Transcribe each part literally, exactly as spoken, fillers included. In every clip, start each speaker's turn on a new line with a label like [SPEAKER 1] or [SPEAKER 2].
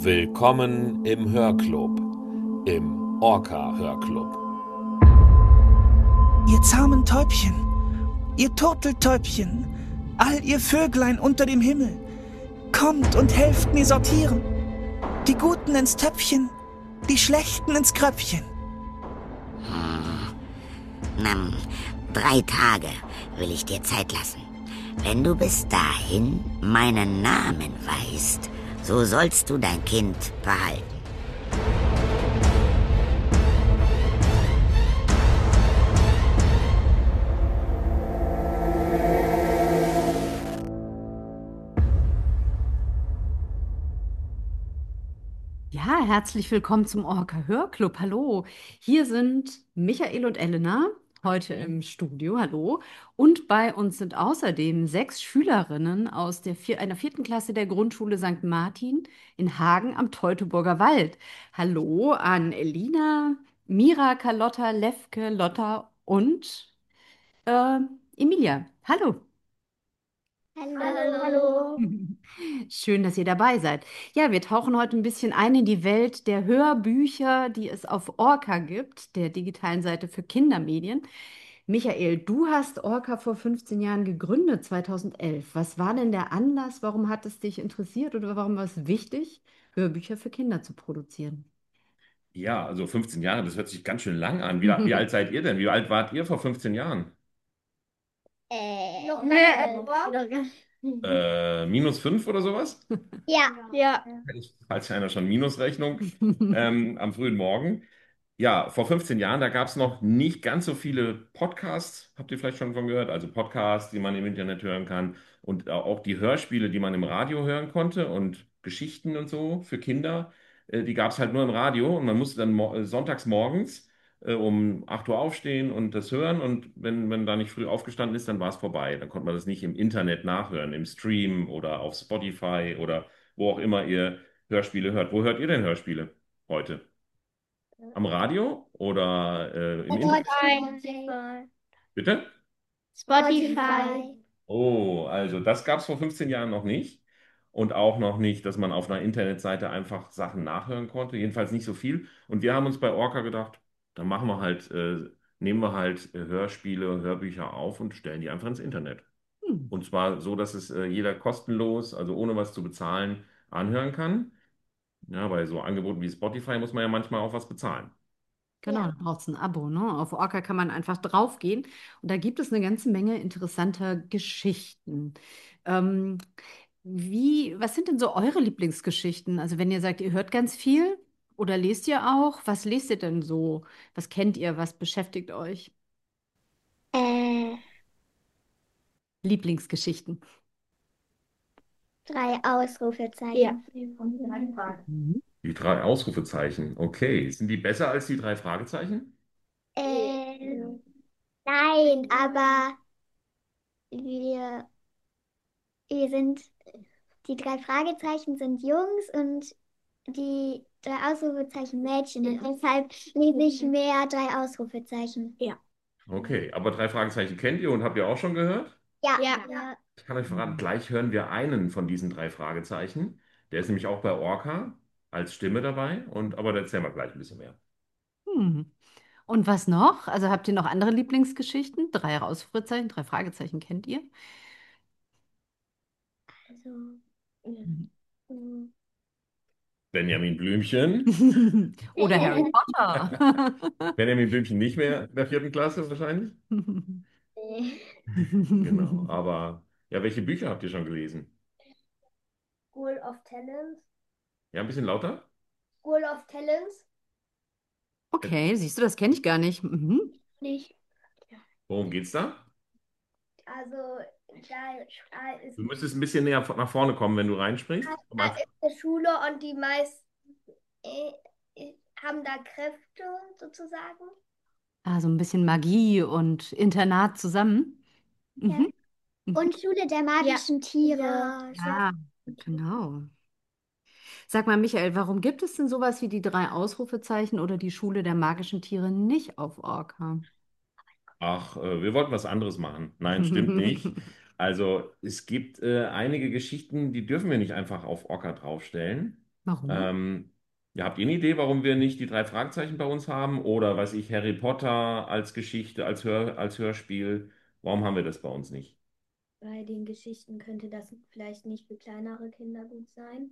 [SPEAKER 1] Willkommen im Hörclub, im Orca-Hörclub.
[SPEAKER 2] Ihr zahmen Täubchen, ihr Turteltäubchen, all ihr Vöglein unter dem Himmel, kommt und helft mir sortieren. Die Guten ins Töpfchen, die Schlechten ins Kröpfchen.
[SPEAKER 3] Hm. Na, drei Tage will ich dir Zeit lassen. Wenn du bis dahin meinen Namen weißt, so sollst du dein Kind behalten.
[SPEAKER 4] Ja, herzlich willkommen zum Orca Hörclub. Hallo, hier sind Michael und Elena heute im Studio. Hallo. Und bei uns sind außerdem sechs Schülerinnen aus der vier, einer vierten Klasse der Grundschule Sankt Martin in Hagen am Teutoburger Wald. Hallo an Elina, Mira, Carlotta, Lefke, Lotta und äh, Emilia. Hallo.
[SPEAKER 5] Hallo. Hallo.
[SPEAKER 4] Schön, dass ihr dabei seid. Ja, wir tauchen heute ein bisschen ein in die Welt der Hörbücher, die es auf Orca gibt, der digitalen Seite für Kindermedien. Michael, du hast Orca vor fünfzehn Jahren gegründet, zweitausendelf. Was war denn der Anlass? Warum hat es dich interessiert oder warum war es wichtig, Hörbücher für Kinder zu produzieren?
[SPEAKER 6] Ja, also fünfzehn Jahre, das hört sich ganz schön lang an. Wie, wie alt seid ihr denn? Wie alt wart ihr vor fünfzehn Jahren?
[SPEAKER 5] Äh, noch mehr.
[SPEAKER 6] Äh, minus fünf oder sowas?
[SPEAKER 5] Ja. Ja.
[SPEAKER 6] Falls einer schon Minusrechnung ähm, am frühen Morgen. Ja, vor fünfzehn Jahren, da gab es noch nicht ganz so viele Podcasts, habt ihr vielleicht schon von gehört? Also Podcasts, die man im Internet hören kann und auch die Hörspiele, die man im Radio hören konnte und Geschichten und so für Kinder, äh, die gab es halt nur im Radio und man musste dann mo äh, sonntags morgens äh, um acht Uhr aufstehen und das hören und wenn man da nicht früh aufgestanden ist, dann war es vorbei. Dann konnte man das nicht im Internet nachhören, im Stream oder auf Spotify oder wo auch immer ihr Hörspiele hört. Wo hört ihr denn Hörspiele heute? Am Radio oder äh, im Internet?
[SPEAKER 5] Spotify.
[SPEAKER 6] Bitte?
[SPEAKER 5] Spotify.
[SPEAKER 6] Oh, also das gab es vor fünfzehn Jahren noch nicht. Und auch noch nicht, dass man auf einer Internetseite einfach Sachen nachhören konnte. Jedenfalls nicht so viel. Und wir haben uns bei Orca gedacht, dann machen wir halt, äh, nehmen wir halt äh, Hörspiele, Hörbücher auf und stellen die einfach ins Internet.
[SPEAKER 4] Hm.
[SPEAKER 6] Und zwar so, dass es äh, jeder kostenlos, also ohne was zu bezahlen, anhören kann. Ja, bei so Angeboten wie Spotify muss man ja manchmal auch was bezahlen.
[SPEAKER 4] Genau,
[SPEAKER 5] Ja.
[SPEAKER 4] da braucht es ein Abo, ne? Auf Orca kann man einfach draufgehen und da gibt es eine ganze Menge interessanter Geschichten. Ähm, wie, was sind denn so eure Lieblingsgeschichten? Also wenn ihr sagt, ihr hört ganz viel oder lest ihr auch, was lest ihr denn so? Was kennt ihr? Was beschäftigt euch?
[SPEAKER 5] Äh,
[SPEAKER 4] Lieblingsgeschichten.
[SPEAKER 5] drei Ausrufezeichen. Ja.
[SPEAKER 4] Mhm.
[SPEAKER 6] Die drei Ausrufezeichen. Okay. Sind die besser als die drei Fragezeichen?
[SPEAKER 5] Äh, nein, aber wir, wir sind, die drei Fragezeichen sind Jungs und die drei Ausrufezeichen Mädchen. Und deshalb lese ich mehr drei Ausrufezeichen. Ja.
[SPEAKER 6] Okay. Aber drei Fragezeichen kennt ihr und habt ihr auch schon gehört?
[SPEAKER 5] Ja. Ja. Ja.
[SPEAKER 6] Ich kann euch verraten, gleich hören wir einen von diesen drei Fragezeichen. Der ist nämlich auch bei Orca als Stimme dabei. Und, aber da erzählen wir gleich ein bisschen mehr.
[SPEAKER 4] Hm. Und was noch? Also habt ihr noch andere Lieblingsgeschichten? Drei Ausrufezeichen, drei Fragezeichen kennt ihr?
[SPEAKER 5] Also,
[SPEAKER 4] Mhm.
[SPEAKER 5] mm,
[SPEAKER 6] Benjamin Blümchen.
[SPEAKER 4] Oder Harry Potter.
[SPEAKER 6] Benjamin Blümchen nicht mehr in der vierten Klasse wahrscheinlich.
[SPEAKER 5] nee.
[SPEAKER 6] Genau. Aber ja, welche Bücher habt ihr schon gelesen?
[SPEAKER 5] School of Talents.
[SPEAKER 6] Ja, ein bisschen lauter?
[SPEAKER 5] School of Talents.
[SPEAKER 4] Okay, siehst du, das kenne ich gar nicht. Mhm.
[SPEAKER 5] Nicht.
[SPEAKER 6] Worum geht's da?
[SPEAKER 5] Also, da, da ist,
[SPEAKER 6] Du müsstest ein bisschen näher nach vorne kommen, wenn du reinsprichst. Um
[SPEAKER 5] da
[SPEAKER 6] einfach-
[SPEAKER 5] ist eine Schule und die meisten äh, äh, haben da Kräfte sozusagen.
[SPEAKER 4] Ah, so ein bisschen Magie und Internat zusammen.
[SPEAKER 5] Ja.
[SPEAKER 4] Mhm. Mhm.
[SPEAKER 5] Und Schule der magischen Tiere. Ja,
[SPEAKER 4] Ja, genau. Sag mal, Michael, warum gibt es denn sowas wie die drei Ausrufezeichen oder die Schule der magischen Tiere nicht auf Orca?
[SPEAKER 6] Ach, äh, wir wollten was anderes machen. Nein, stimmt nicht. Also es gibt äh, einige Geschichten, die dürfen wir nicht einfach auf Orca draufstellen.
[SPEAKER 4] Warum?
[SPEAKER 6] Ähm, ja, habt ihr eine Idee, warum wir nicht die drei Fragezeichen bei uns haben? Oder weiß ich, Harry Potter als Geschichte, als Hör, als Hörspiel? Warum haben wir das bei uns nicht?
[SPEAKER 5] Bei den Geschichten könnte das vielleicht nicht für kleinere Kinder gut sein.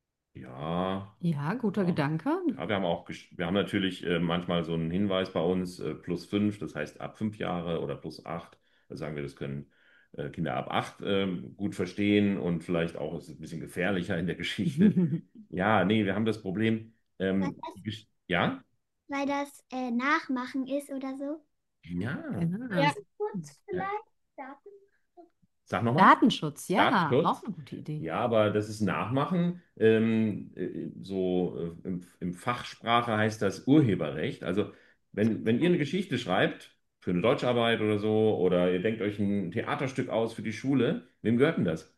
[SPEAKER 6] Ja,
[SPEAKER 4] Ja, guter
[SPEAKER 6] ja.
[SPEAKER 4] Gedanke.
[SPEAKER 6] Ja, wir haben auch, gesch- wir haben natürlich äh, manchmal so einen Hinweis bei uns, äh, plus fünf, das heißt ab fünf Jahre oder plus acht. Da sagen wir, das können äh, Kinder ab acht ähm, gut verstehen und vielleicht auch ist es ein bisschen gefährlicher in der Geschichte. Ja, nee, wir haben das Problem,
[SPEAKER 7] Weil
[SPEAKER 6] ähm, die
[SPEAKER 7] das,
[SPEAKER 6] Gesch- ja,
[SPEAKER 7] weil das äh, Nachmachen ist oder so.
[SPEAKER 6] ja,
[SPEAKER 4] Genau.
[SPEAKER 5] Kurz
[SPEAKER 6] ja.
[SPEAKER 5] vielleicht Daten.
[SPEAKER 6] Sag nochmal.
[SPEAKER 4] Datenschutz, ja,
[SPEAKER 6] Datenschutz.
[SPEAKER 4] auch eine gute Idee.
[SPEAKER 6] Ja, aber das ist Nachmachen. Ähm, äh, so äh, im, im Fachsprache heißt das Urheberrecht. Also wenn, wenn ihr eine Geschichte schreibt für eine Deutscharbeit oder so, oder ihr denkt euch ein Theaterstück aus für die Schule, wem gehört denn das?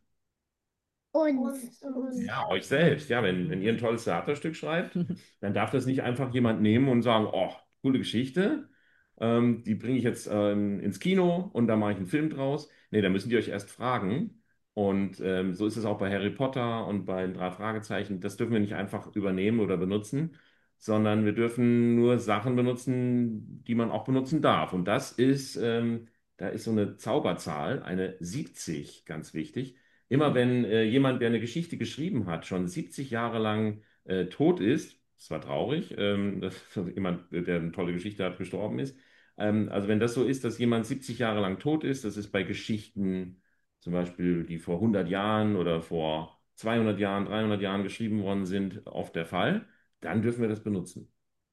[SPEAKER 7] Uns.
[SPEAKER 5] Und
[SPEAKER 6] Ja, euch selbst. Ja, wenn, wenn ihr ein tolles Theaterstück schreibt, dann darf das nicht einfach jemand nehmen und sagen, oh, coole Geschichte, ähm, die bringe ich jetzt ähm, ins Kino und da mache ich einen Film draus. Nee, da müssen die euch erst fragen. Und ähm, so ist es auch bei Harry Potter und bei den drei Fragezeichen. Das dürfen wir nicht einfach übernehmen oder benutzen, sondern wir dürfen nur Sachen benutzen, die man auch benutzen darf. Und das ist, ähm, da ist so eine Zauberzahl, eine siebzig, ganz wichtig. Immer wenn äh, jemand, der eine Geschichte geschrieben hat, schon siebzig Jahre lang äh, tot ist, das war traurig, ähm, dass jemand, der eine tolle Geschichte hat, gestorben ist. Ähm, also wenn das so ist, dass jemand siebzig Jahre lang tot ist, das ist bei Geschichten zum Beispiel, die vor hundert Jahren oder vor zweihundert Jahren, dreihundert Jahren geschrieben worden sind, oft der Fall, dann dürfen wir das benutzen.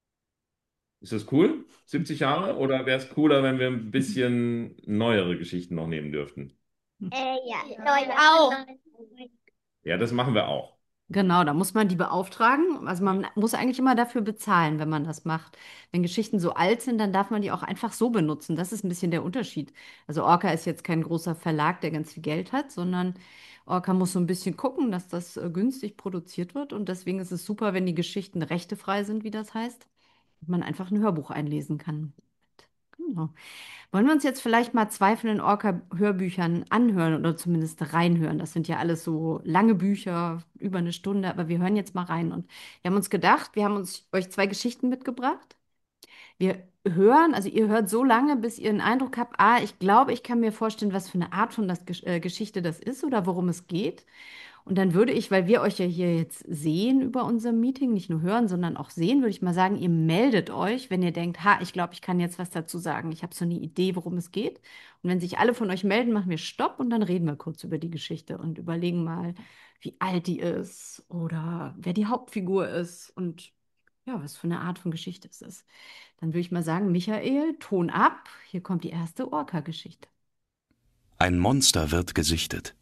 [SPEAKER 6] Ist das cool? siebzig Jahre? Oder wäre es cooler, wenn wir ein bisschen neuere Geschichten noch nehmen dürften?
[SPEAKER 7] Äh, ja,
[SPEAKER 5] Ja,
[SPEAKER 7] Leute auch.
[SPEAKER 6] Ja, das machen wir auch.
[SPEAKER 4] Genau, da muss man die beauftragen. Also man muss eigentlich immer dafür bezahlen, wenn man das macht. Wenn Geschichten so alt sind, dann darf man die auch einfach so benutzen. Das ist ein bisschen der Unterschied. Also Orca ist jetzt kein großer Verlag, der ganz viel Geld hat, sondern Orca muss so ein bisschen gucken, dass das äh, günstig produziert wird. Und deswegen ist es super, wenn die Geschichten rechtefrei sind, wie das heißt, und man einfach ein Hörbuch einlesen kann. Genau. Wollen wir uns jetzt vielleicht mal zwei von den Orca-Hörbüchern anhören oder zumindest reinhören? Das sind ja alles so lange Bücher, über eine Stunde, aber wir hören jetzt mal rein. Und wir haben uns gedacht, wir haben uns euch zwei Geschichten mitgebracht. Wir hören, also ihr hört so lange, bis ihr einen Eindruck habt, ah, ich glaube, ich kann mir vorstellen, was für eine Art von das, Gesch- äh, Geschichte das ist oder worum es geht. Und dann würde ich, weil wir euch ja hier jetzt sehen über unser Meeting, nicht nur hören, sondern auch sehen, würde ich mal sagen, ihr meldet euch, wenn ihr denkt, ha, ich glaube, ich kann jetzt was dazu sagen. Ich habe so eine Idee, worum es geht. Und wenn sich alle von euch melden, machen wir Stopp und dann reden wir kurz über die Geschichte und überlegen mal, wie alt die ist oder wer die Hauptfigur ist und ja, was für eine Art von Geschichte es ist. Dann würde ich mal sagen, Michael, Ton ab. Hier kommt die erste Orca-Geschichte.
[SPEAKER 8] Ein Monster wird gesichtet.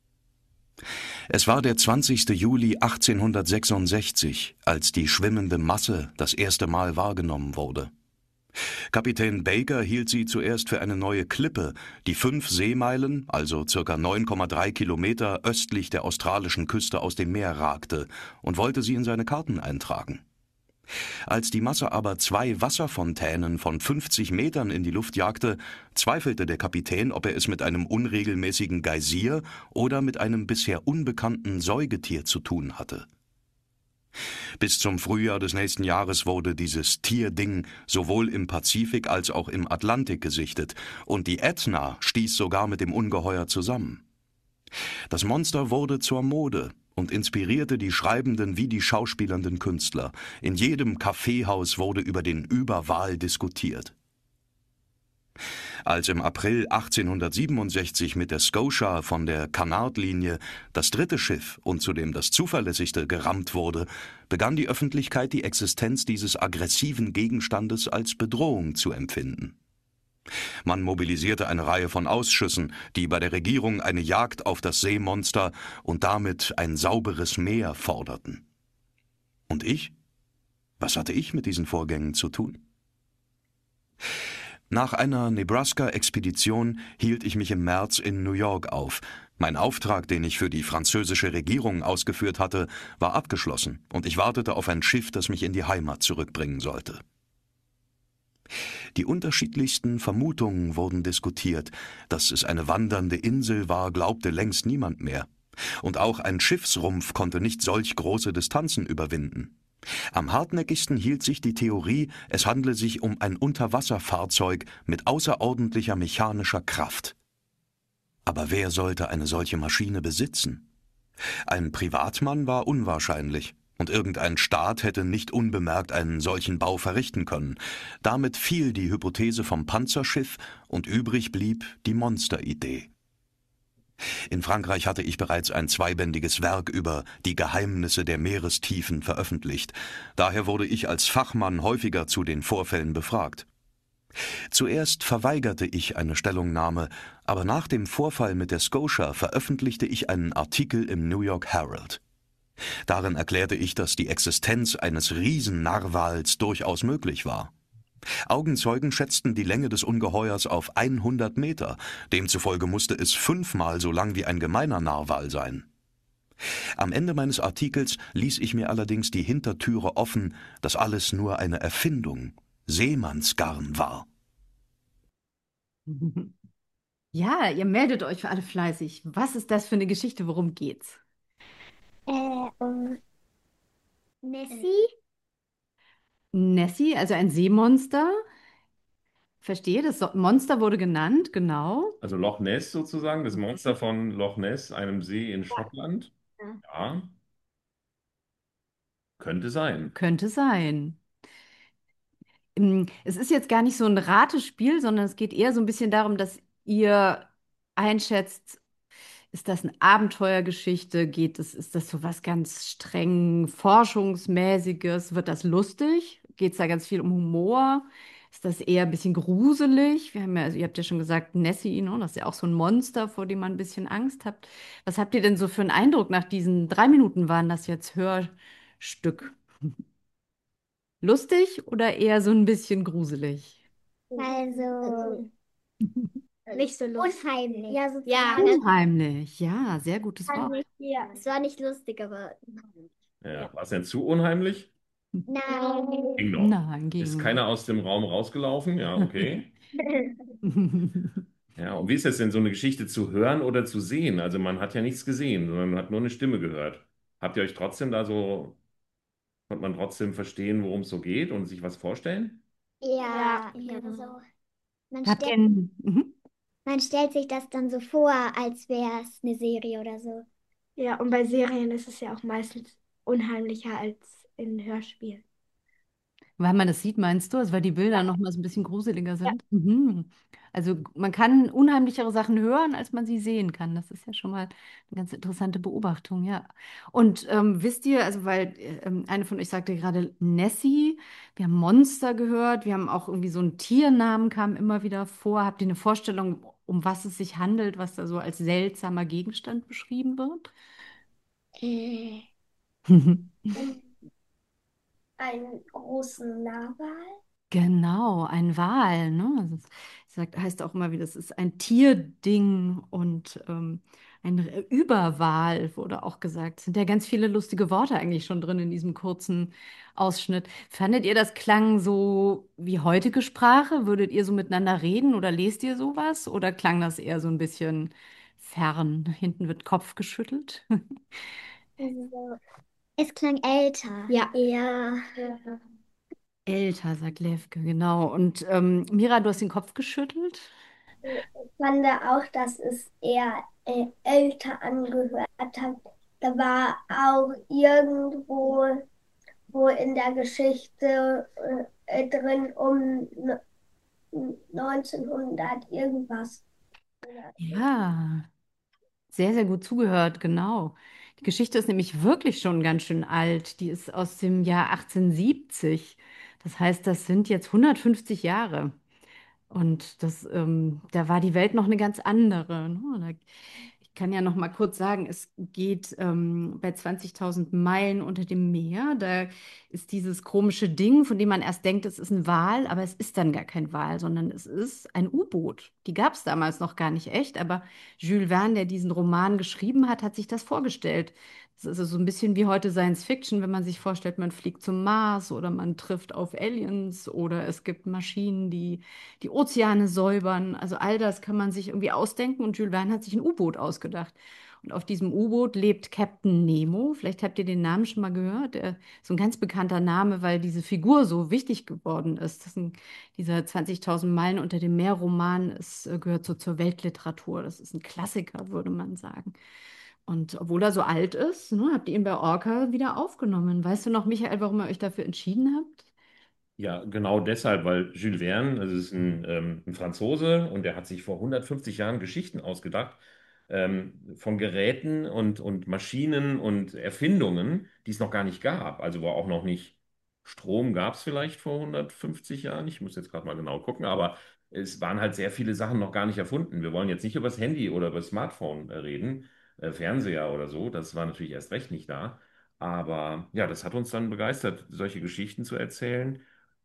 [SPEAKER 8] Es war der zwanzigste Juli achtzehnhundertsechsundsechzig, als die schwimmende Masse das erste Mal wahrgenommen wurde. Kapitän Baker hielt sie zuerst für eine neue Klippe, die fünf Seemeilen, also circa neun Komma drei Kilometer östlich der australischen Küste aus dem Meer ragte, und wollte sie in seine Karten eintragen. Als die Masse aber zwei Wasserfontänen von fünfzig Metern in die Luft jagte, zweifelte der Kapitän, ob er es mit einem unregelmäßigen Geysir oder mit einem bisher unbekannten Säugetier zu tun hatte. Bis zum Frühjahr des nächsten Jahres wurde dieses Tierding sowohl im Pazifik als auch im Atlantik gesichtet, und die Ätna stieß sogar mit dem Ungeheuer zusammen. Das Monster wurde zur Mode und inspirierte die schreibenden wie die schauspielernden Künstler. In jedem Kaffeehaus wurde über den Überwal diskutiert. Als im April achtzehnhundertsiebenundsechzig mit der Scotia von der Cunard-Linie das dritte Schiff und zudem das zuverlässigste gerammt wurde, begann die Öffentlichkeit die Existenz dieses aggressiven Gegenstandes als Bedrohung zu empfinden. Man mobilisierte eine Reihe von Ausschüssen, die bei der Regierung eine Jagd auf das Seemonster und damit ein sauberes Meer forderten. Und ich? Was hatte ich mit diesen Vorgängen zu tun? Nach einer Nebraska-Expedition hielt ich mich im März in New York auf. Mein Auftrag, den ich für die französische Regierung ausgeführt hatte, war abgeschlossen, und ich wartete auf ein Schiff, das mich in die Heimat zurückbringen sollte. Die unterschiedlichsten Vermutungen wurden diskutiert. Dass es eine wandernde Insel war, glaubte längst niemand mehr. Und auch ein Schiffsrumpf konnte nicht solch große Distanzen überwinden. Am hartnäckigsten hielt sich die Theorie, es handle sich um ein Unterwasserfahrzeug mit außerordentlicher mechanischer Kraft. Aber wer sollte eine solche Maschine besitzen? Ein Privatmann war unwahrscheinlich, und irgendein Staat hätte nicht unbemerkt einen solchen Bau verrichten können. Damit fiel die Hypothese vom Panzerschiff und übrig blieb die Monsteridee. In Frankreich hatte ich bereits ein zweibändiges Werk über die Geheimnisse der Meerestiefen veröffentlicht. Daher wurde ich als Fachmann häufiger zu den Vorfällen befragt. Zuerst verweigerte ich eine Stellungnahme, aber nach dem Vorfall mit der Scotia veröffentlichte ich einen Artikel im New York Herald. Darin erklärte ich, dass die Existenz eines Riesennarwals durchaus möglich war. Augenzeugen schätzten die Länge des Ungeheuers auf hundert Meter, demzufolge musste es fünfmal so lang wie ein gemeiner Narwal sein. Am Ende meines Artikels ließ ich mir allerdings die Hintertüre offen, dass alles nur eine Erfindung, Seemannsgarn war.
[SPEAKER 4] Ja, ihr meldet euch für alle fleißig. Was ist das für eine Geschichte? Worum geht's?
[SPEAKER 7] Äh, um Nessie?
[SPEAKER 4] Nessie, also ein Seemonster. Verstehe, das So- Monster wurde genannt, genau.
[SPEAKER 6] Also Loch Ness sozusagen, das Monster von Loch Ness, einem See in Schottland.
[SPEAKER 7] Ja.
[SPEAKER 6] Ja, könnte sein.
[SPEAKER 4] Könnte sein. Ähm, Es ist jetzt gar nicht so ein Ratespiel, sondern es geht eher so ein bisschen darum, dass ihr einschätzt, ist das eine Abenteuergeschichte? Geht es, ist das so was ganz streng Forschungsmäßiges? Wird das lustig? Geht es da ganz viel um Humor? Ist das eher ein bisschen gruselig? Wir haben ja, also ihr habt ja schon gesagt, Nessie, ne? Das ist ja auch so ein Monster, vor dem man ein bisschen Angst hat. Was habt ihr denn so für einen Eindruck nach diesen drei Minuten waren das jetzt Hörstück? Lustig oder eher so ein bisschen gruselig?
[SPEAKER 7] Also
[SPEAKER 5] Nicht so lustig.
[SPEAKER 7] unheimlich.
[SPEAKER 5] Ja, so
[SPEAKER 7] Ja,
[SPEAKER 4] Unheimlich, ja, sehr gutes Wort.
[SPEAKER 5] Ja, es war nicht lustig, aber
[SPEAKER 6] Ja, war es denn zu unheimlich?
[SPEAKER 7] nein.
[SPEAKER 6] Ging noch.
[SPEAKER 4] Nein,
[SPEAKER 6] Ist
[SPEAKER 4] ging.
[SPEAKER 6] keiner aus dem Raum rausgelaufen? Ja, okay. Ja, und wie ist es denn, so eine Geschichte zu hören oder zu sehen? Also man hat ja nichts gesehen, sondern man hat nur eine Stimme gehört. Habt ihr euch trotzdem da so, konnte man trotzdem verstehen, worum es so geht und sich was vorstellen?
[SPEAKER 7] Ja,
[SPEAKER 5] Ja,
[SPEAKER 7] ja, so. Man
[SPEAKER 4] Habt ihr,
[SPEAKER 7] stellt,
[SPEAKER 4] mhm.
[SPEAKER 7] man stellt sich das dann so vor, als wäre es eine Serie oder so.
[SPEAKER 5] ja, und bei Serien ist es ja auch meistens unheimlicher als in Hörspielen.
[SPEAKER 4] Weil man das sieht, meinst du? Also weil die Bilder noch mal so ein bisschen gruseliger sind? Mhm. Also man kann unheimlichere Sachen hören, als man sie sehen kann. Das ist ja schon mal eine ganz interessante Beobachtung, ja. Und ähm, wisst ihr, also weil äh, ähm, eine von euch sagte gerade Nessie, wir haben Monster gehört, wir haben auch irgendwie so einen Tiernamen kam immer wieder vor. Habt ihr eine Vorstellung, um was es sich handelt, was da so als seltsamer Gegenstand beschrieben wird?
[SPEAKER 7] Äh,
[SPEAKER 5] Einen großen Narwal?
[SPEAKER 4] Genau, ein Wal, ne? Also es sagt, heißt auch immer wieder, es ist ein Tierding und ähm, ein Überwal wurde auch gesagt. Es sind ja ganz viele lustige Worte eigentlich schon drin in diesem kurzen Ausschnitt. Fandet ihr, das klang so wie heutige Sprache? Würdet ihr so miteinander reden oder lest ihr sowas? Oder klang das eher so ein bisschen fern? Hinten wird Kopf geschüttelt.
[SPEAKER 5] So.
[SPEAKER 7] es klang älter.
[SPEAKER 5] Ja. Ja.
[SPEAKER 4] Älter, sagt Levke, genau. Und ähm, Mira, du hast den Kopf geschüttelt?
[SPEAKER 5] Ich fand auch, dass es eher äh, älter angehört hat. Da war auch irgendwo wo in der Geschichte äh, drin um neunzehnhundert irgendwas.
[SPEAKER 4] Ja. Sehr, sehr gut zugehört, genau. Die Geschichte ist nämlich wirklich schon ganz schön alt. Die ist aus dem Jahr achtzehnhundertsiebzig. Das heißt, das sind jetzt hundertfünfzig Jahre. Und das, ähm, da war die Welt noch eine ganz andere. Ne? Da, ich kann ja noch mal kurz sagen, es geht ähm, bei zwanzigtausend Meilen unter dem Meer. Da ist dieses komische Ding, von dem man erst denkt, es ist ein Wal, aber es ist dann gar kein Wal, sondern es ist ein U-Boot. Die gab es damals noch gar nicht echt, aber Jules Verne, der diesen Roman geschrieben hat, hat sich das vorgestellt. Das ist also so ein bisschen wie heute Science Fiction, wenn man sich vorstellt, man fliegt zum Mars oder man trifft auf Aliens oder es gibt Maschinen, die die Ozeane säubern. Also all das kann man sich irgendwie ausdenken und Jules Verne hat sich ein U-Boot ausgedacht. Und auf diesem U-Boot lebt Captain Nemo. Vielleicht habt ihr den Namen schon mal gehört. Der ist so ein ganz bekannter Name, weil diese Figur so wichtig geworden ist. Das ist ein, dieser zwanzigtausend Meilen unter dem Meer-Roman ist, äh, gehört so zur Weltliteratur. Das ist ein Klassiker, würde man sagen. Und obwohl er so alt ist, ne, habt ihr ihn bei Orca wieder aufgenommen. Weißt du noch, Michael, warum ihr euch dafür entschieden habt?
[SPEAKER 6] Ja, genau deshalb, weil Jules Verne, also es ist ein, ähm, ein Franzose und der hat sich vor hundertfünfzig Jahren Geschichten ausgedacht, ähm, von Geräten und, und Maschinen und Erfindungen, die es noch gar nicht gab. Also wo auch noch nicht Strom gab es vielleicht vor hundertfünfzig Jahren. Ich muss jetzt gerade mal genau gucken, aber es waren halt sehr viele Sachen noch gar nicht erfunden. Wir wollen jetzt nicht über das Handy oder über das Smartphone äh, reden, äh, Fernseher oder so. Das war natürlich erst recht nicht da. Aber ja, das hat uns dann begeistert, solche Geschichten zu erzählen.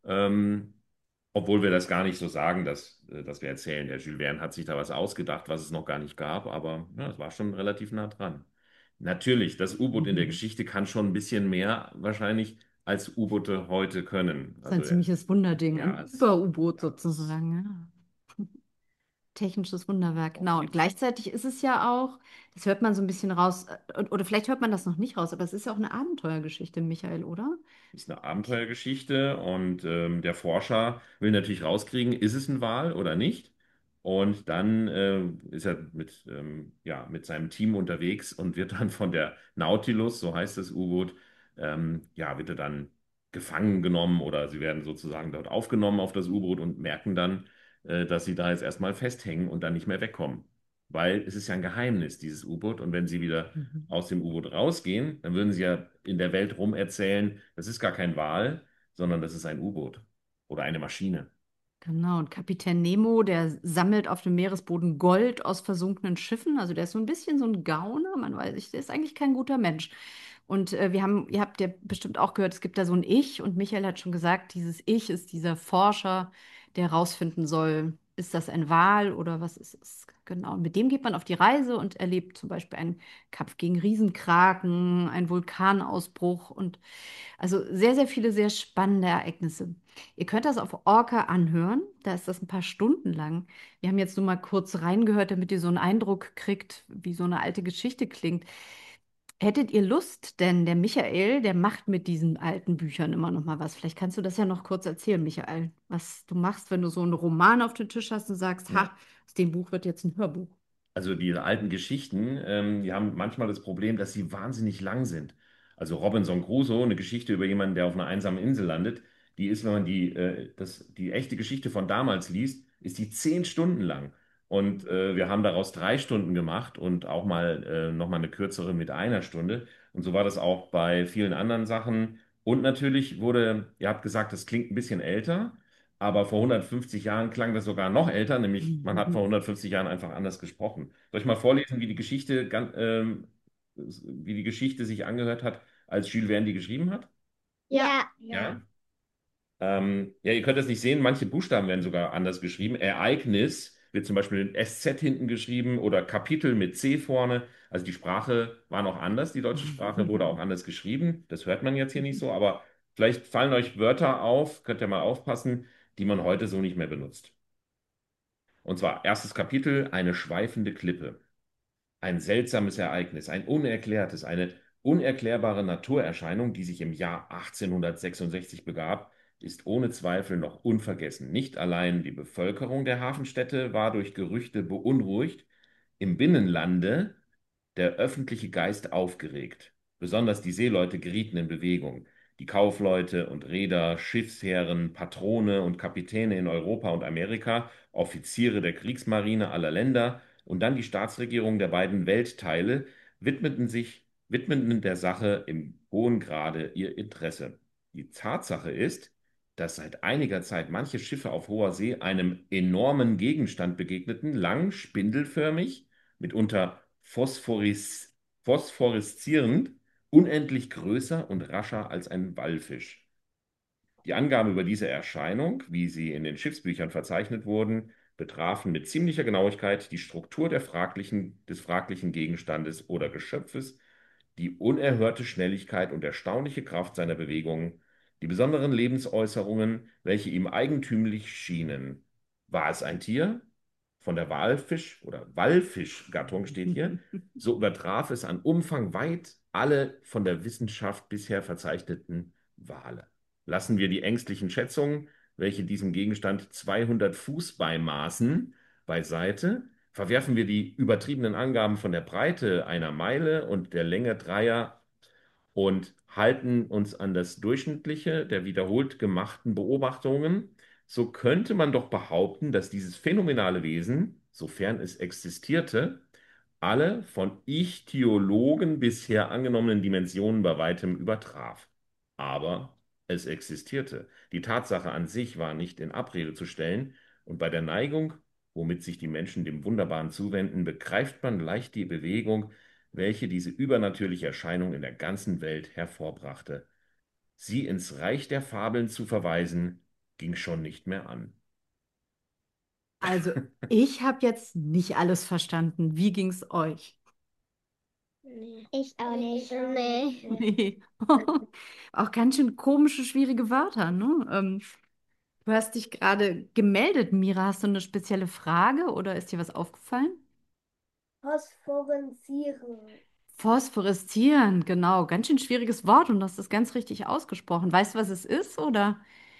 [SPEAKER 6] Ähm, Obwohl wir das gar nicht so sagen, dass, äh, dass wir erzählen, der Jules Verne hat sich da was ausgedacht, was es noch gar nicht gab, aber ja, es war schon relativ nah dran. Natürlich, das U-Boot in der
[SPEAKER 4] Mhm.
[SPEAKER 6] Geschichte kann schon ein bisschen mehr wahrscheinlich als U-Boote heute können.
[SPEAKER 4] Das ist ein
[SPEAKER 6] Also äh,
[SPEAKER 4] ziemliches Wunderding,
[SPEAKER 6] ja,
[SPEAKER 4] ein
[SPEAKER 6] es,
[SPEAKER 4] Über-U-Boot
[SPEAKER 6] ja, es ist,
[SPEAKER 4] sozusagen. Ja. Technisches Wunderwerk,
[SPEAKER 6] auf
[SPEAKER 4] genau. Und
[SPEAKER 6] jeden Fall.
[SPEAKER 4] gleichzeitig ist es ja auch, das hört man so ein bisschen raus, äh, oder vielleicht hört man das noch nicht raus, aber es ist ja auch eine Abenteuergeschichte, Michael, oder?
[SPEAKER 6] Ist eine Abenteuergeschichte und ähm, der Forscher will natürlich rauskriegen, ist es ein Wal oder nicht? Und dann äh, ist er mit, ähm, ja, mit seinem Team unterwegs und wird dann von der Nautilus, so heißt das U-Boot, ähm, ja, wird er dann gefangen genommen oder sie werden sozusagen dort aufgenommen auf das U-Boot und merken dann, äh, dass sie da jetzt erstmal festhängen und dann nicht mehr wegkommen. Weil es ist ja ein Geheimnis, dieses U-Boot. Und wenn sie wieder
[SPEAKER 4] Mhm.
[SPEAKER 6] aus dem U-Boot rausgehen, dann würden sie ja in der Welt rum erzählen, das ist gar kein Wal, sondern das ist ein U-Boot oder eine Maschine.
[SPEAKER 4] Genau, und Kapitän Nemo, der sammelt auf dem Meeresboden Gold aus versunkenen Schiffen. Also der ist so ein bisschen so ein Gauner, man weiß nicht, der ist eigentlich kein guter Mensch. Und äh, wir haben, ihr habt ja bestimmt auch gehört, es gibt da so ein Ich und Michael hat schon gesagt, dieses Ich ist dieser Forscher, der herausfinden soll, ist das ein Wal oder was ist es? Genau, und mit dem geht man auf die Reise und erlebt zum Beispiel einen Kampf gegen Riesenkraken, einen Vulkanausbruch und also sehr, sehr viele sehr spannende Ereignisse. Ihr könnt das auf Orca anhören, da ist das ein paar Stunden lang. Wir haben jetzt nur mal kurz reingehört, damit ihr so einen Eindruck kriegt, wie so eine alte Geschichte klingt. Hättet ihr Lust, denn der Michael, der macht mit diesen alten Büchern immer noch mal was. Vielleicht kannst du das ja noch kurz erzählen, Michael, was du machst, wenn du so einen Roman auf den Tisch hast und sagst,
[SPEAKER 6] Ja.
[SPEAKER 4] ha, aus dem Buch wird jetzt ein Hörbuch.
[SPEAKER 6] Also diese alten Geschichten, ähm, die haben manchmal das Problem, dass sie wahnsinnig lang sind. Also Robinson Crusoe, eine Geschichte über jemanden, der auf einer einsamen Insel landet, die ist, wenn man die, äh, das, die echte Geschichte von damals liest, ist die zehn Stunden lang. Und äh, wir haben daraus drei Stunden gemacht und auch mal äh, noch mal eine kürzere mit einer Stunde. Und so war das auch bei vielen anderen Sachen. Und natürlich wurde, ihr habt gesagt, das klingt ein bisschen älter. Aber vor hundertfünfzig Jahren klang das sogar noch älter, nämlich man hat vor hundertfünfzig Jahren einfach anders gesprochen. Soll ich mal vorlesen, wie die Geschichte, gan- ähm, wie die Geschichte sich angehört hat, als Jules Verne die geschrieben hat?
[SPEAKER 7] Ja,
[SPEAKER 6] Ja. Ähm, ja, ihr könnt es nicht sehen, manche Buchstaben werden sogar anders geschrieben. Ereignis wird zum Beispiel mit S Z hinten geschrieben oder Kapitel mit C vorne. Also die Sprache war noch anders, die deutsche Sprache wurde auch anders geschrieben. Das hört man jetzt hier nicht so, aber vielleicht fallen euch Wörter auf, könnt ihr mal aufpassen, die man heute so nicht mehr benutzt. Und zwar erstes Kapitel, eine schweifende Klippe. Ein seltsames Ereignis, ein unerklärtes, eine unerklärbare Naturerscheinung, die sich im Jahr achtzehnhundertsechsundsechzig begab, ist ohne Zweifel noch unvergessen. Nicht allein die Bevölkerung der Hafenstädte war durch Gerüchte beunruhigt, im Binnenlande der öffentliche Geist aufgeregt. Besonders die Seeleute gerieten in Bewegung. Die Kaufleute und Reeder, Schiffsherren, Patrone und Kapitäne in Europa und Amerika, Offiziere der Kriegsmarine aller Länder und dann die Staatsregierungen der beiden Weltteile widmeten sich, widmeten der Sache im hohen Grade ihr Interesse. Die Tatsache ist, dass seit einiger Zeit manche Schiffe auf hoher See einem enormen Gegenstand begegneten, lang, spindelförmig, mitunter phosphoris phosphoreszierend, unendlich größer und rascher als ein Wallfisch. Die Angaben über diese Erscheinung, wie sie in den Schiffsbüchern verzeichnet wurden, betrafen mit ziemlicher Genauigkeit die Struktur der fraglichen, des fraglichen Gegenstandes oder Geschöpfes, die unerhörte Schnelligkeit und erstaunliche Kraft seiner Bewegungen, die besonderen Lebensäußerungen, welche ihm eigentümlich schienen. War es ein Tier? von der Walfisch- oder Wallfischgattung steht hier, so übertraf es an Umfang weit alle von der Wissenschaft bisher verzeichneten Wale. Lassen wir die ängstlichen Schätzungen, welche diesem Gegenstand zweihundert Fuß beimaßen, beiseite, verwerfen wir die übertriebenen Angaben von der Breite einer Meile und der Länge dreier und halten uns an das Durchschnittliche der wiederholt gemachten Beobachtungen, so könnte man doch behaupten, dass dieses phänomenale Wesen, sofern es existierte, alle von Ichthyologen bisher angenommenen Dimensionen bei weitem übertraf. Aber es existierte. Die Tatsache an sich war nicht in Abrede zu stellen, und bei der Neigung, womit sich die Menschen dem Wunderbaren zuwenden, begreift man leicht die Bewegung, welche diese übernatürliche Erscheinung in der ganzen Welt hervorbrachte. Sie ins Reich der Fabeln zu verweisen, ging schon nicht mehr an.
[SPEAKER 4] Also, ich habe jetzt nicht alles verstanden. Wie ging es euch?
[SPEAKER 7] Nee. Ich auch
[SPEAKER 5] Ich
[SPEAKER 7] nicht.
[SPEAKER 5] nicht.
[SPEAKER 4] Nee. Auch ganz schön komische, schwierige Wörter, ne? Ähm, du hast dich gerade gemeldet, Mira. Hast du eine spezielle Frage oder ist dir was aufgefallen?
[SPEAKER 5] Phosphorenzieren.
[SPEAKER 4] Phosphoreszieren, genau. Ganz schön schwieriges Wort und du hast das ganz richtig ausgesprochen. Weißt du, was es ist, oder?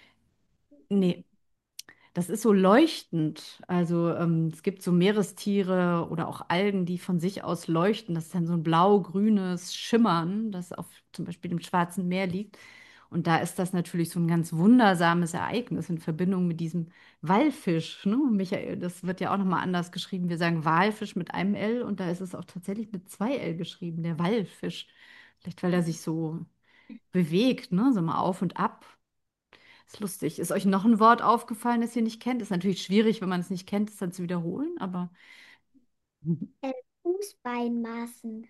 [SPEAKER 4] Nee. Das ist so leuchtend. Also ähm, es gibt so Meerestiere oder auch Algen, die von sich aus leuchten. Das ist dann so ein blau-grünes Schimmern, das auf zum Beispiel dem Schwarzen Meer liegt. Und da ist das natürlich so ein ganz wundersames Ereignis in Verbindung mit diesem Walfisch. Ne? Michael, das wird ja auch nochmal anders geschrieben. Wir sagen Walfisch mit einem L und da ist es auch tatsächlich mit zwei L geschrieben, der Walfisch. Vielleicht, weil er sich so bewegt, ne? So mal auf und ab. Ist lustig. Ist euch noch ein Wort aufgefallen, das ihr nicht kennt? Ist natürlich schwierig, wenn man es nicht kennt, es dann zu wiederholen, aber.
[SPEAKER 7] Äh, Fußbeinmaßen.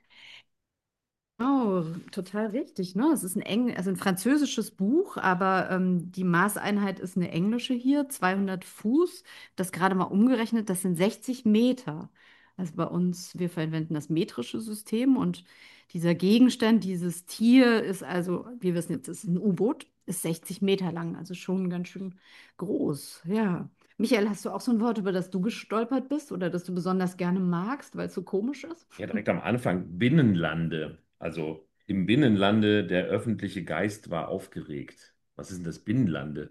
[SPEAKER 4] Oh, total richtig, ne? Es ist ein Eng, also ein französisches Buch, aber ähm, die Maßeinheit ist eine englische hier, zweihundert Fuß. Das gerade mal umgerechnet, das sind sechzig Meter. Also bei uns, wir verwenden das metrische System und dieser Gegenstand, dieses Tier ist also, wir wissen jetzt, es ist ein U-Boot, ist sechzig Meter lang, also schon ganz schön groß, ja. Michael, hast du auch so ein Wort, über das du gestolpert bist oder das du besonders gerne magst, weil es so komisch ist?
[SPEAKER 6] Ja, direkt am Anfang Binnenlande. Also im Binnenlande, der öffentliche Geist war aufgeregt. Was ist denn das Binnenlande?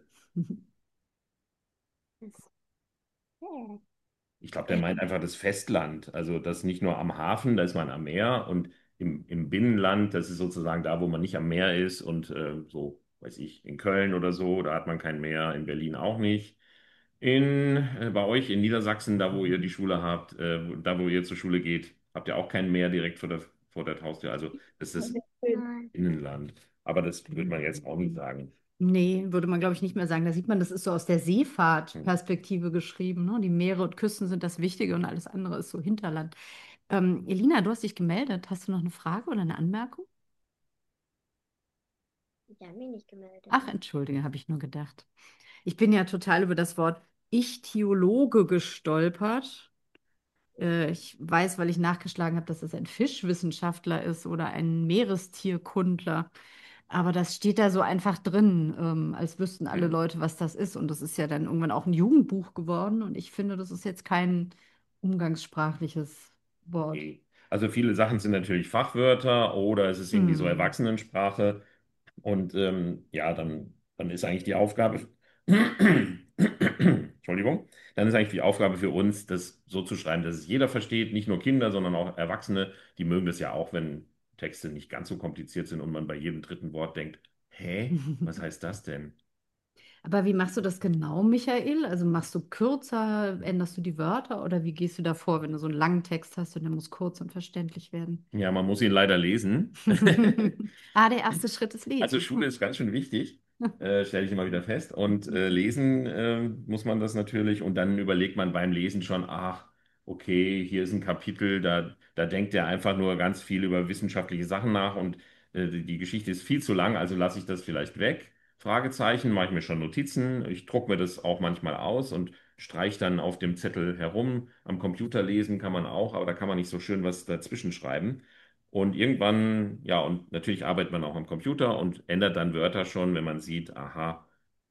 [SPEAKER 7] Äh,
[SPEAKER 6] Ich glaube, der meint einfach das Festland. Also das nicht nur am Hafen, da ist man am Meer, und im, im Binnenland, das ist sozusagen da, wo man nicht am Meer ist, und äh, so, weiß ich, in Köln oder so, da hat man kein Meer, in Berlin auch nicht. In, äh, bei euch in Niedersachsen, da wo ihr die Schule habt, äh, wo- da wo ihr zur Schule geht, habt ihr auch kein Meer direkt vor der, vor der Haustür. Also das ist
[SPEAKER 7] nein.
[SPEAKER 6] Innenland. Aber das würde man jetzt auch nicht sagen.
[SPEAKER 4] Nee, würde man, glaube ich, nicht mehr sagen. Da sieht man, das ist so aus der
[SPEAKER 6] Hm.
[SPEAKER 4] Seefahrtperspektive geschrieben. Ne? Die Meere und Küsten sind das Wichtige und alles andere ist so Hinterland. Ähm, Elina, du hast dich gemeldet. Hast du noch eine Frage oder eine Anmerkung?
[SPEAKER 7] Ich habe mich nicht gemeldet.
[SPEAKER 4] Ach, entschuldige, habe ich nur gedacht. Ich bin ja total über das Wort Ichthyologe gestolpert. Äh, ich weiß, weil ich nachgeschlagen habe, dass es ein Fischwissenschaftler ist oder ein Meerestierkundler. Aber das steht da so einfach drin, ähm, als wüssten alle Leute, was das ist. Und das ist ja dann irgendwann auch ein Jugendbuch geworden. Und ich finde, das ist jetzt kein umgangssprachliches Wort.
[SPEAKER 6] Okay. Also viele Sachen sind natürlich Fachwörter oder es ist irgendwie so
[SPEAKER 4] Hm.
[SPEAKER 6] Erwachsenensprache. Und ähm, ja, dann, dann ist eigentlich die Aufgabe, Entschuldigung, dann ist eigentlich die Aufgabe für uns, das so zu schreiben, dass es jeder versteht, nicht nur Kinder, sondern auch Erwachsene, die mögen das ja auch, wenn Texte nicht ganz so kompliziert sind und man bei jedem dritten Wort denkt, hä, was heißt das denn?
[SPEAKER 4] Aber wie machst du das genau, Michael? Also machst du kürzer, änderst du die Wörter oder wie gehst du da vor, wenn du so einen langen Text hast und der muss kurz und verständlich werden?
[SPEAKER 6] Ja, man muss ihn leider lesen.
[SPEAKER 4] Ah, der erste Schritt ist
[SPEAKER 6] Also
[SPEAKER 4] Lesen.
[SPEAKER 6] Schule ist ganz schön wichtig, äh, stelle ich immer wieder fest. Und äh, lesen äh, muss man das natürlich. Und dann überlegt man beim Lesen schon, ach, okay, hier ist ein Kapitel, da, da denkt er einfach nur ganz viel über wissenschaftliche Sachen nach und äh, die die Geschichte ist viel zu lang, also lasse ich das vielleicht weg. Fragezeichen, mache ich mir schon Notizen. Ich drucke mir das auch manchmal aus und streiche dann auf dem Zettel herum. Am Computer lesen kann man auch, aber da kann man nicht so schön was dazwischen schreiben. Und irgendwann, ja, und natürlich arbeitet man auch am Computer und ändert dann Wörter schon, wenn man sieht, aha,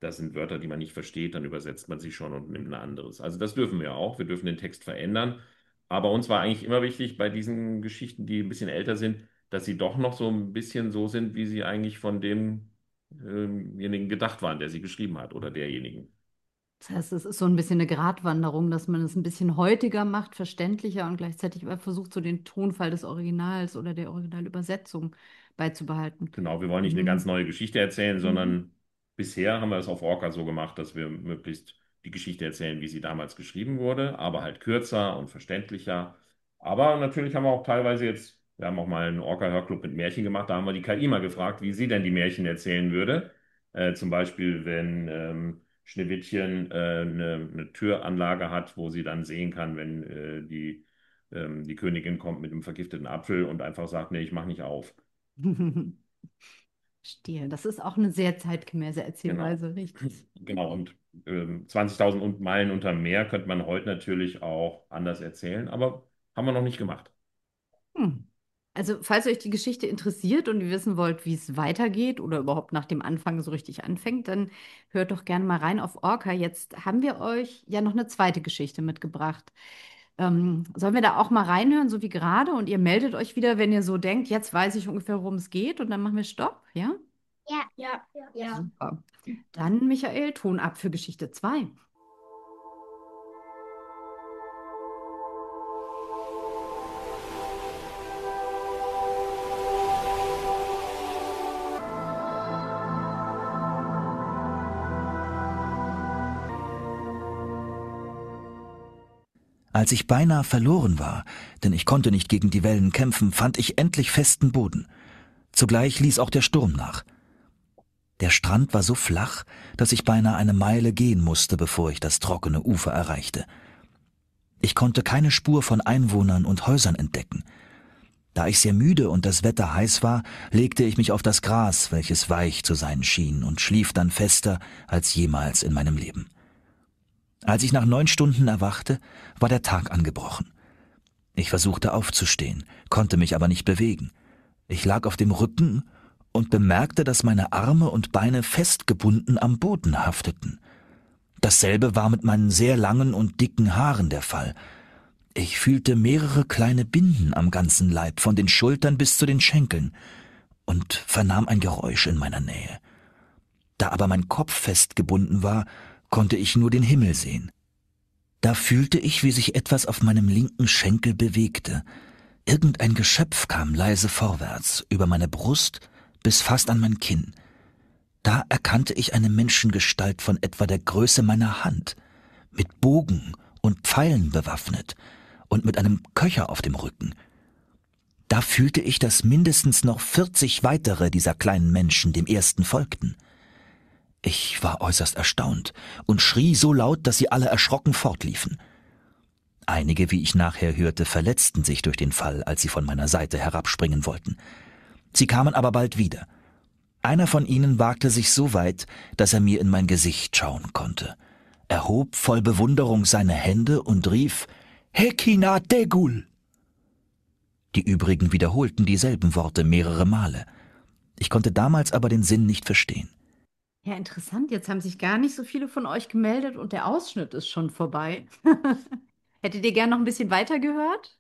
[SPEAKER 6] Das sind Wörter, die man nicht versteht, dann übersetzt man sie schon und nimmt ein anderes. Also das dürfen wir auch. Wir dürfen den Text verändern. Aber uns war eigentlich immer wichtig bei diesen Geschichten, die ein bisschen älter sind, dass sie doch noch so ein bisschen so sind, wie sie eigentlich von demjenigen gedacht waren, der sie geschrieben hat oder derjenigen.
[SPEAKER 4] Das heißt, es ist so ein bisschen eine Gratwanderung, dass man es ein bisschen heutiger macht, verständlicher und gleichzeitig aber versucht, so den Tonfall des Originals oder der Originalübersetzung beizubehalten.
[SPEAKER 6] Genau, wir wollen nicht eine ganz
[SPEAKER 4] Mhm.
[SPEAKER 6] neue Geschichte erzählen,
[SPEAKER 4] Mhm.
[SPEAKER 6] sondern bisher haben wir es auf Orca so gemacht, dass wir möglichst die Geschichte erzählen, wie sie damals geschrieben wurde, aber halt kürzer und verständlicher. Aber natürlich haben wir auch teilweise jetzt, wir haben auch mal einen Orca-Hörclub mit Märchen gemacht, da haben wir die K I mal gefragt, wie sie denn die Märchen erzählen würde. Äh, zum Beispiel, wenn ähm, Schneewittchen äh, eine, eine Türanlage hat, wo sie dann sehen kann, wenn äh, die, ähm, die Königin kommt mit einem vergifteten Apfel und einfach sagt, nee, ich mach nicht auf.
[SPEAKER 4] Verstehe. Das ist auch eine sehr zeitgemäße
[SPEAKER 6] Genau.
[SPEAKER 4] Erzählweise, richtig.
[SPEAKER 6] Genau, und ähm, zwanzigtausend und Meilen unter Meer könnte man heute natürlich auch anders erzählen, aber haben wir noch nicht gemacht.
[SPEAKER 4] Hm. Also, falls euch die Geschichte interessiert und ihr wissen wollt, wie es weitergeht oder überhaupt nach dem Anfang so richtig anfängt, dann hört doch gerne mal rein auf Orca. Jetzt haben wir euch ja noch eine zweite Geschichte mitgebracht. Ähm, sollen wir da auch mal reinhören, so wie gerade? Und ihr meldet euch wieder, wenn ihr so denkt, jetzt weiß ich ungefähr, worum es geht, und dann machen wir Stopp, ja?
[SPEAKER 7] Ja.
[SPEAKER 5] Ja, ja.
[SPEAKER 4] Super. Dann, Michael, Ton ab für Geschichte zwei.
[SPEAKER 2] Als ich beinahe verloren war, denn ich konnte nicht gegen die Wellen kämpfen, fand ich endlich festen Boden. Zugleich ließ auch der Sturm nach. Der Strand war so flach, dass ich beinahe eine Meile gehen musste, bevor ich das trockene Ufer erreichte. Ich konnte keine Spur von Einwohnern und Häusern entdecken. Da ich sehr müde und das Wetter heiß war, legte ich mich auf das Gras, welches weich zu sein schien, und schlief dann fester als jemals in meinem Leben. Als ich nach neun Stunden erwachte, war der Tag angebrochen. Ich versuchte aufzustehen, konnte mich aber nicht bewegen. Ich lag auf dem Rücken und bemerkte, dass meine Arme und Beine festgebunden am Boden hafteten. Dasselbe war mit meinen sehr langen und dicken Haaren der Fall. Ich fühlte mehrere kleine Binden am ganzen Leib, von den Schultern bis zu den Schenkeln, und vernahm ein Geräusch in meiner Nähe. Da aber mein Kopf festgebunden war, konnte ich nur den Himmel sehen. Da fühlte ich, wie sich etwas auf meinem linken Schenkel bewegte. Irgendein Geschöpf kam leise vorwärts, über meine Brust bis fast an mein Kinn. Da erkannte ich eine Menschengestalt von etwa der Größe meiner Hand, mit Bogen und Pfeilen bewaffnet und mit einem Köcher auf dem Rücken. Da fühlte ich, dass mindestens noch vierzig weitere dieser kleinen Menschen dem ersten folgten. Ich war äußerst erstaunt und schrie so laut, dass sie alle erschrocken fortliefen. Einige, wie ich nachher hörte, verletzten sich durch den Fall, als sie von meiner Seite herabspringen wollten. Sie kamen aber bald wieder. Einer von ihnen wagte sich so weit, dass er mir in mein Gesicht schauen konnte. Er hob voll Bewunderung seine Hände und rief, »Hekina Degul!« Die übrigen wiederholten dieselben Worte mehrere Male. Ich konnte damals aber den Sinn nicht verstehen.
[SPEAKER 4] Ja, interessant. Jetzt haben sich gar nicht so viele von euch gemeldet und der Ausschnitt ist schon vorbei. Hättet ihr gern noch ein bisschen weiter gehört?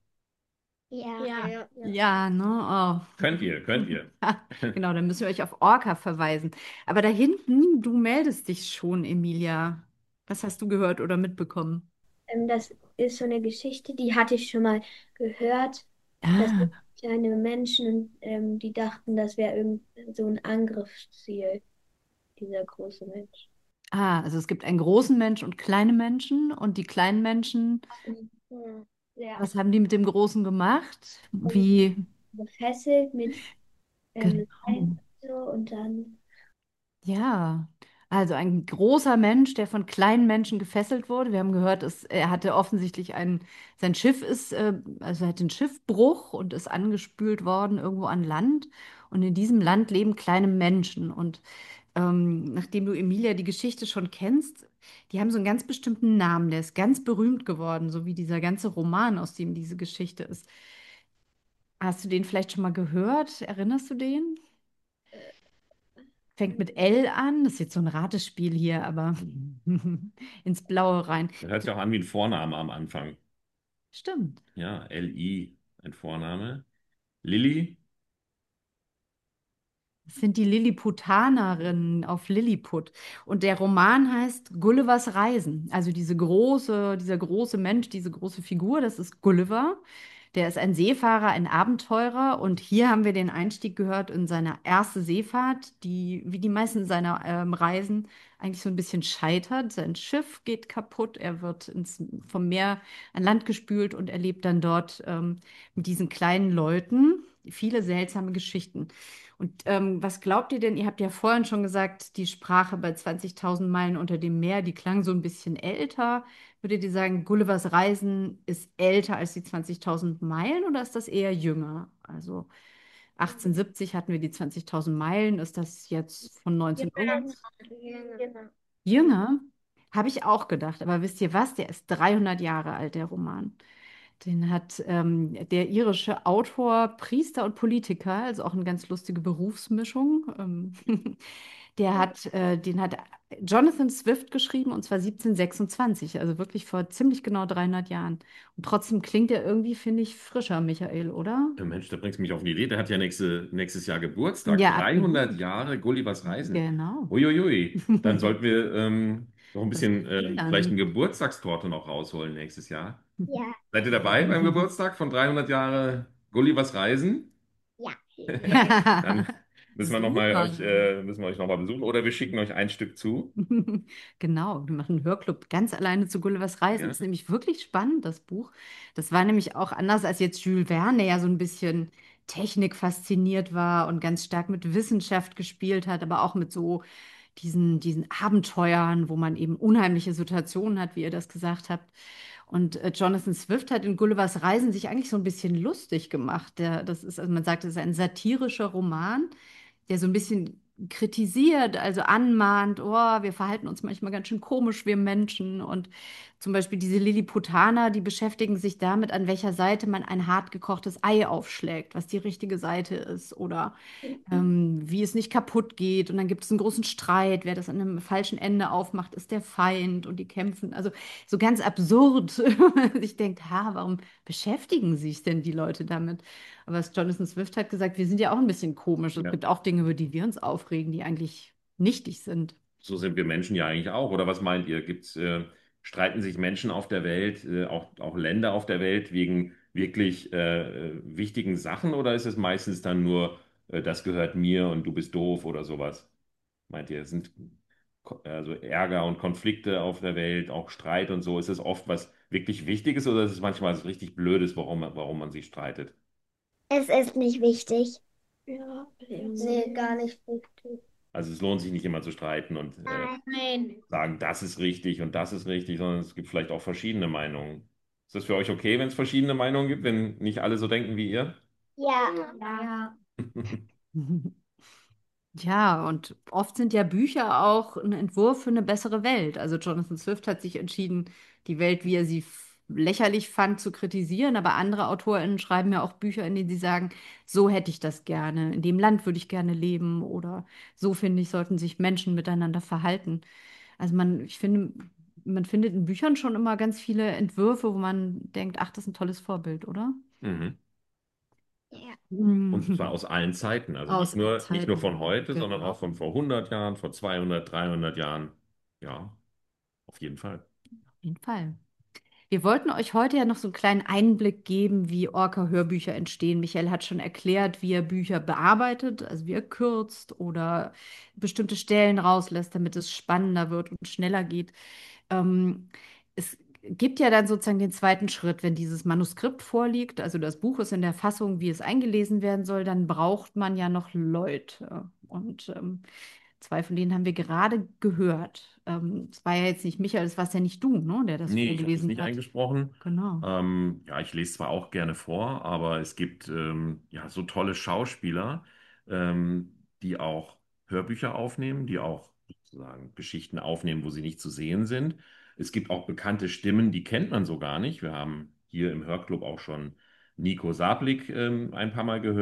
[SPEAKER 7] Ja.
[SPEAKER 5] Ja, ja.
[SPEAKER 4] Ja, ne?
[SPEAKER 6] Könnt ihr, könnt ihr.
[SPEAKER 4] Oh. Genau, dann müssen wir euch auf Orca verweisen. Aber da hinten, du meldest dich schon, Emilia. Was hast du gehört oder mitbekommen?
[SPEAKER 5] Ähm, das ist so eine Geschichte, die hatte ich schon mal gehört. Das
[SPEAKER 4] Ah,
[SPEAKER 5] sind kleine Menschen, ähm, die dachten, das wäre irgend so ein Angriffsziel, dieser große Mensch.
[SPEAKER 4] ah, also es gibt einen großen Mensch und kleine Menschen, und die kleinen Menschen,
[SPEAKER 5] Ja. Ja.
[SPEAKER 4] was haben die mit dem Großen gemacht? Wie?
[SPEAKER 5] Gefesselt mit ähm, Leinen
[SPEAKER 4] Genau.
[SPEAKER 5] und so und dann.
[SPEAKER 4] Ja, also ein großer Mensch, der von kleinen Menschen gefesselt wurde. Wir haben gehört, es, er hatte offensichtlich ein, sein Schiff ist, äh, also er hat einen Schiffbruch und ist angespült worden irgendwo an Land. Und in diesem Land leben kleine Menschen. Und ähm, nachdem du, Emilia, die Geschichte schon kennst, die haben so einen ganz bestimmten Namen. Der ist ganz berühmt geworden, so wie dieser ganze Roman, aus dem diese Geschichte ist. Hast du den vielleicht schon mal gehört? Erinnerst du den? fängt mit L an. Das ist jetzt so ein Ratespiel hier, aber ins Blaue rein.
[SPEAKER 6] Das hört sich auch an wie ein Vorname am Anfang.
[SPEAKER 4] Stimmt.
[SPEAKER 6] Ja, L I, ein Vorname. Lilly,
[SPEAKER 4] Das sind die Lilliputanerinnen auf Lilliput. Und der Roman heißt Gullivers Reisen. Also diese große, dieser große Mensch, diese große Figur, das ist Gulliver. Der ist ein Seefahrer, ein Abenteurer. Und hier haben wir den Einstieg gehört in seine erste Seefahrt, die, wie die meisten seiner ähm, Reisen, eigentlich so ein bisschen scheitert. Sein Schiff geht kaputt, er wird ins, vom Meer an Land gespült und erlebt dann dort ähm, mit diesen kleinen Leuten viele seltsame Geschichten. Und ähm, was glaubt ihr denn? Ihr habt ja vorhin schon gesagt, die Sprache bei zwanzigtausend Meilen unter dem Meer, die klang so ein bisschen älter. Würdet ihr sagen, Gullivers Reisen ist älter als die zwanzigtausend Meilen oder ist das eher jünger? Also achtzehnhundertsiebzig hatten wir die zwanzigtausend Meilen. Ist das jetzt von neunzehn irgendwas? Jünger? Habe ich auch gedacht. Aber wisst ihr was? Der ist dreihundert Jahre alt, der Roman. Den hat ähm, der irische Autor, Priester und Politiker, also auch eine ganz lustige Berufsmischung. Ähm, der hat, äh, den hat Jonathan Swift geschrieben und zwar siebzehnhundertsechsundzwanzig, also wirklich vor ziemlich genau dreihundert Jahren. Und trotzdem klingt er irgendwie, finde ich, frischer, Michael, oder?
[SPEAKER 6] der Mensch, da bringst du mich auf eine Idee. Der hat ja nächste, nächstes Jahr Geburtstag.
[SPEAKER 4] Ja,
[SPEAKER 6] dreihundert
[SPEAKER 4] absolut.
[SPEAKER 6] Jahre Gullivers Reisen.
[SPEAKER 4] Genau.
[SPEAKER 6] Uiuiui. Dann sollten wir ähm, noch ein
[SPEAKER 4] Das
[SPEAKER 6] bisschen, äh,
[SPEAKER 4] fehlt
[SPEAKER 6] vielleicht eine
[SPEAKER 4] an.
[SPEAKER 6] Geburtstagstorte noch rausholen nächstes Jahr.
[SPEAKER 7] Ja,
[SPEAKER 6] Seid ihr dabei beim Geburtstag von dreihundert Jahre Gullivers Reisen?
[SPEAKER 7] ja.
[SPEAKER 6] Dann müssen wir noch mal
[SPEAKER 4] Super.
[SPEAKER 6] euch, äh, müssen wir euch noch mal besuchen oder wir schicken euch ein Stück zu.
[SPEAKER 4] Genau, wir machen einen Hörclub ganz alleine zu Gullivers Reisen.
[SPEAKER 6] Ja.
[SPEAKER 4] Das ist nämlich wirklich spannend, das Buch. Das war nämlich auch anders als jetzt Jules Verne, der ja so ein bisschen Technik fasziniert war und ganz stark mit Wissenschaft gespielt hat, aber auch mit so diesen, diesen Abenteuern, wo man eben unheimliche Situationen hat, wie ihr das gesagt habt. Und äh, Jonathan Swift hat in Gullivers Reisen sich eigentlich so ein bisschen lustig gemacht. Der, das ist, also man sagt, es ist ein satirischer Roman, der so ein bisschen kritisiert, also anmahnt, oh, wir verhalten uns manchmal ganz schön komisch, wir Menschen. Und zum Beispiel diese Lilliputaner, die beschäftigen sich damit, an welcher Seite man ein hart gekochtes Ei aufschlägt, was die richtige Seite ist oder ähm, wie es nicht kaputt geht. Und dann gibt es einen großen Streit, wer das an einem falschen Ende aufmacht, ist der Feind und die kämpfen. Also so ganz absurd. Ich denke, ha, warum beschäftigen sich denn die Leute damit? Aber was Jonathan Swift hat gesagt, wir sind ja auch ein bisschen komisch. Es
[SPEAKER 6] Ja.
[SPEAKER 4] gibt auch Dinge, über die wir uns aufregen, die eigentlich nichtig sind.
[SPEAKER 6] So sind wir Menschen ja eigentlich auch. Oder was meint ihr? Gibt's, äh, streiten sich Menschen auf der Welt, äh, auch, auch Länder auf der Welt wegen wirklich äh, äh, wichtigen Sachen oder ist es meistens dann nur, äh, das gehört mir und du bist doof oder sowas? Meint ihr, es sind Ko- also Ärger und Konflikte auf der Welt, auch Streit und so? Ist es oft was wirklich Wichtiges oder ist es manchmal was richtig Blödes, warum, man- warum man sich streitet?
[SPEAKER 7] Es ist nicht wichtig.
[SPEAKER 5] Ja, nee, gar nicht wichtig.
[SPEAKER 6] Also es lohnt sich nicht immer zu streiten und äh,
[SPEAKER 7] Nein.
[SPEAKER 6] sagen, das ist richtig und das ist richtig, sondern es gibt vielleicht auch verschiedene Meinungen. Ist das für euch okay, wenn es verschiedene Meinungen gibt, wenn nicht alle so denken wie ihr?
[SPEAKER 7] Ja.
[SPEAKER 5] Ja.
[SPEAKER 4] Ja, und oft sind ja Bücher auch ein Entwurf für eine bessere Welt. Also Jonathan Swift hat sich entschieden, die Welt, wie er sie f- lächerlich fand, zu kritisieren. Aber andere AutorInnen schreiben ja auch Bücher, in denen sie sagen, so hätte ich das gerne, in dem Land würde ich gerne leben oder so finde ich, sollten sich Menschen miteinander verhalten. Also man, ich finde, man findet in Büchern schon immer ganz viele Entwürfe, wo man denkt, ach, das ist ein tolles Vorbild, oder?
[SPEAKER 6] Mhm.
[SPEAKER 7] Ja.
[SPEAKER 6] Und zwar aus allen Zeiten. Also nicht
[SPEAKER 4] Aus
[SPEAKER 6] nur, nicht nur von
[SPEAKER 4] Zeiten.
[SPEAKER 6] heute, sondern
[SPEAKER 4] Genau.
[SPEAKER 6] auch von vor hundert Jahren, vor zweihundert, dreihundert Jahren. Ja, auf jeden Fall.
[SPEAKER 4] Auf jeden Fall. Wir wollten euch heute ja noch so einen kleinen Einblick geben, wie Orca-Hörbücher entstehen. Michael hat schon erklärt, wie er Bücher bearbeitet, also wie er kürzt oder bestimmte Stellen rauslässt, damit es spannender wird und schneller geht. Ähm, Es gibt ja dann sozusagen den zweiten Schritt, wenn dieses Manuskript vorliegt, also das Buch ist in der Fassung, wie es eingelesen werden soll, dann braucht man ja noch Leute. Und ähm, zwei von denen haben wir gerade gehört. Ähm, es war ja jetzt nicht Michael, es warst ja nicht du, ne, der das
[SPEAKER 6] Nee, ich habe das
[SPEAKER 4] vorgelesen
[SPEAKER 6] nicht
[SPEAKER 4] hat.
[SPEAKER 6] eingesprochen.
[SPEAKER 4] Genau.
[SPEAKER 6] Ähm, ja, ich lese zwar auch gerne vor, aber es gibt ähm, ja so tolle Schauspieler, ähm, die auch Hörbücher aufnehmen, die auch sozusagen Geschichten aufnehmen, wo sie nicht zu sehen sind. Es gibt auch bekannte Stimmen, die kennt man so gar nicht. Wir haben hier im Hörclub auch schon Nico Sablik ähm, ein paar Mal gehört.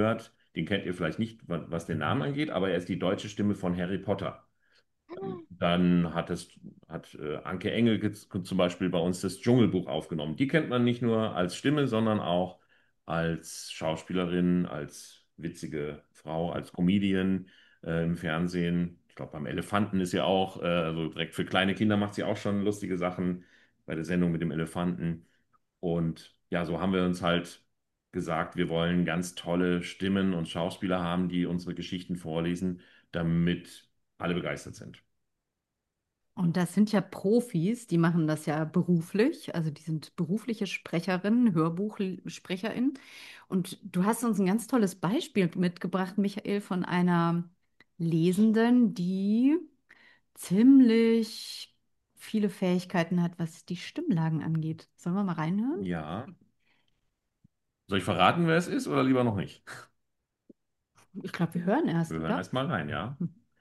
[SPEAKER 6] Den kennt ihr vielleicht nicht, was den Namen angeht, aber er ist die deutsche Stimme von Harry Potter. Dann hat es hat äh, Anke Engelke zum Beispiel bei uns das Dschungelbuch aufgenommen. Die kennt man nicht nur als Stimme, sondern auch als Schauspielerin, als witzige Frau, als Comedian äh, im Fernsehen. Ich glaube, beim Elefanten ist sie auch, äh, also direkt für kleine Kinder macht sie auch schon lustige Sachen bei der Sendung mit dem Elefanten. Und ja, so haben wir uns halt gesagt, wir wollen ganz tolle Stimmen und Schauspieler haben, die unsere Geschichten vorlesen, damit alle begeistert sind.
[SPEAKER 4] Und das sind ja Profis, die machen das ja beruflich, also die sind berufliche Sprecherinnen, Hörbuchsprecherinnen. Und du hast uns ein ganz tolles Beispiel mitgebracht, Michael, von einer Lesenden, die ziemlich viele Fähigkeiten hat, was die Stimmlagen angeht. Sollen wir mal reinhören?
[SPEAKER 6] Ja. Soll ich verraten, wer es ist oder lieber noch nicht?
[SPEAKER 4] Ich glaube, wir hören erst,
[SPEAKER 6] Wir hören
[SPEAKER 4] oder?
[SPEAKER 6] erst mal rein, ja.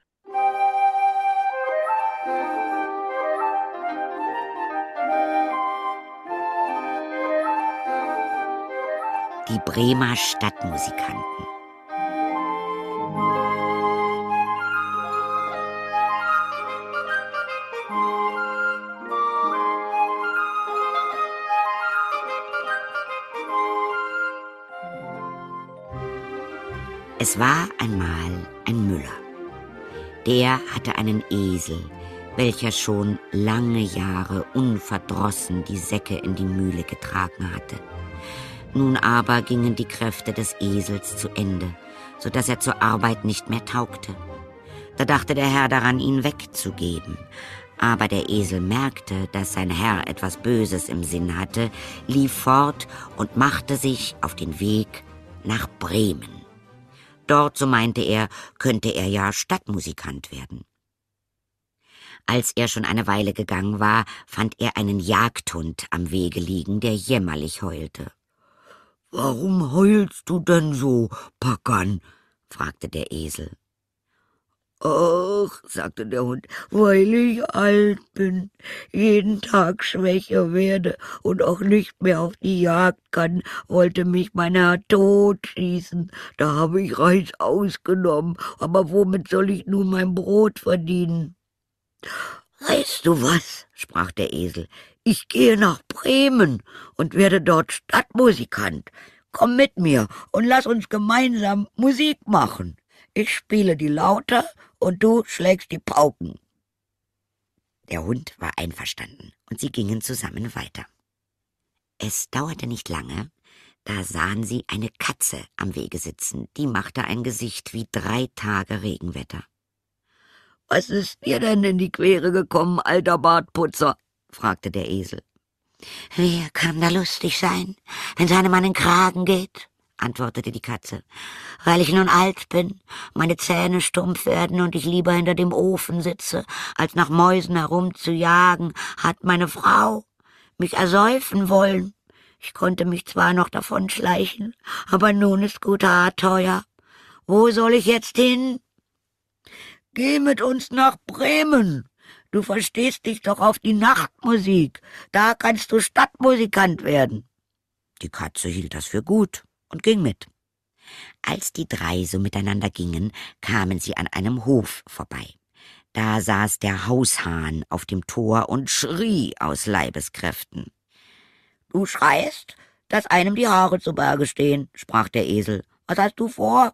[SPEAKER 3] Die Bremer Stadtmusikanten. Es war einmal ein Müller. Der hatte einen Esel, welcher schon lange Jahre unverdrossen die Säcke in die Mühle getragen hatte. Nun aber gingen die Kräfte des Esels zu Ende, so dass er zur Arbeit nicht mehr taugte. Da dachte der Herr daran, ihn wegzugeben. Aber der Esel merkte, dass sein Herr etwas Böses im Sinn hatte, lief fort und machte sich auf den Weg nach Bremen. Dort, so meinte er, könnte er ja Stadtmusikant werden. Als er schon eine Weile gegangen war, fand er einen Jagdhund am Wege liegen, der jämmerlich heulte. »Warum heulst du denn so, Packern?« fragte der Esel. »Ach«, sagte der Hund, »weil ich alt bin, jeden Tag schwächer werde und auch nicht mehr auf die Jagd kann, wollte mich mein Herr totschießen. Da habe ich Reis ausgenommen, aber womit soll ich nun mein Brot verdienen?« »Weißt du was?«, sprach der Esel, »ich gehe nach Bremen und werde dort Stadtmusikant. Komm mit mir und lass uns gemeinsam Musik machen. Ich spiele die Laute und du schlägst die Pauken.« Der Hund war einverstanden und sie gingen zusammen weiter. Es dauerte nicht lange, da sahen sie eine Katze am Wege sitzen, die machte ein Gesicht wie drei Tage Regenwetter. »Was ist dir denn in die Quere gekommen, alter Bartputzer?« fragte der Esel. »Wer kann da lustig sein, wenn es einem an den Kragen geht?« antwortete die Katze. »Weil ich nun alt bin, meine Zähne stumpf werden und ich lieber hinter dem Ofen sitze, als nach Mäusen herumzujagen, hat meine Frau mich ersäufen wollen. Ich konnte mich zwar noch davonschleichen, aber nun ist gut hart teuer. Wo soll ich jetzt hin?« »Geh mit uns nach Bremen. Du verstehst dich doch auf die Nachtmusik. Da kannst du Stadtmusikant werden.« Die Katze hielt das für gut und ging mit. Als die drei so miteinander gingen, kamen sie an einem Hof vorbei. Da saß der Haushahn auf dem Tor und schrie aus Leibeskräften. »Du schreist, dass einem die Haare zu Berge stehen«, sprach der Esel. »Was hast du vor?«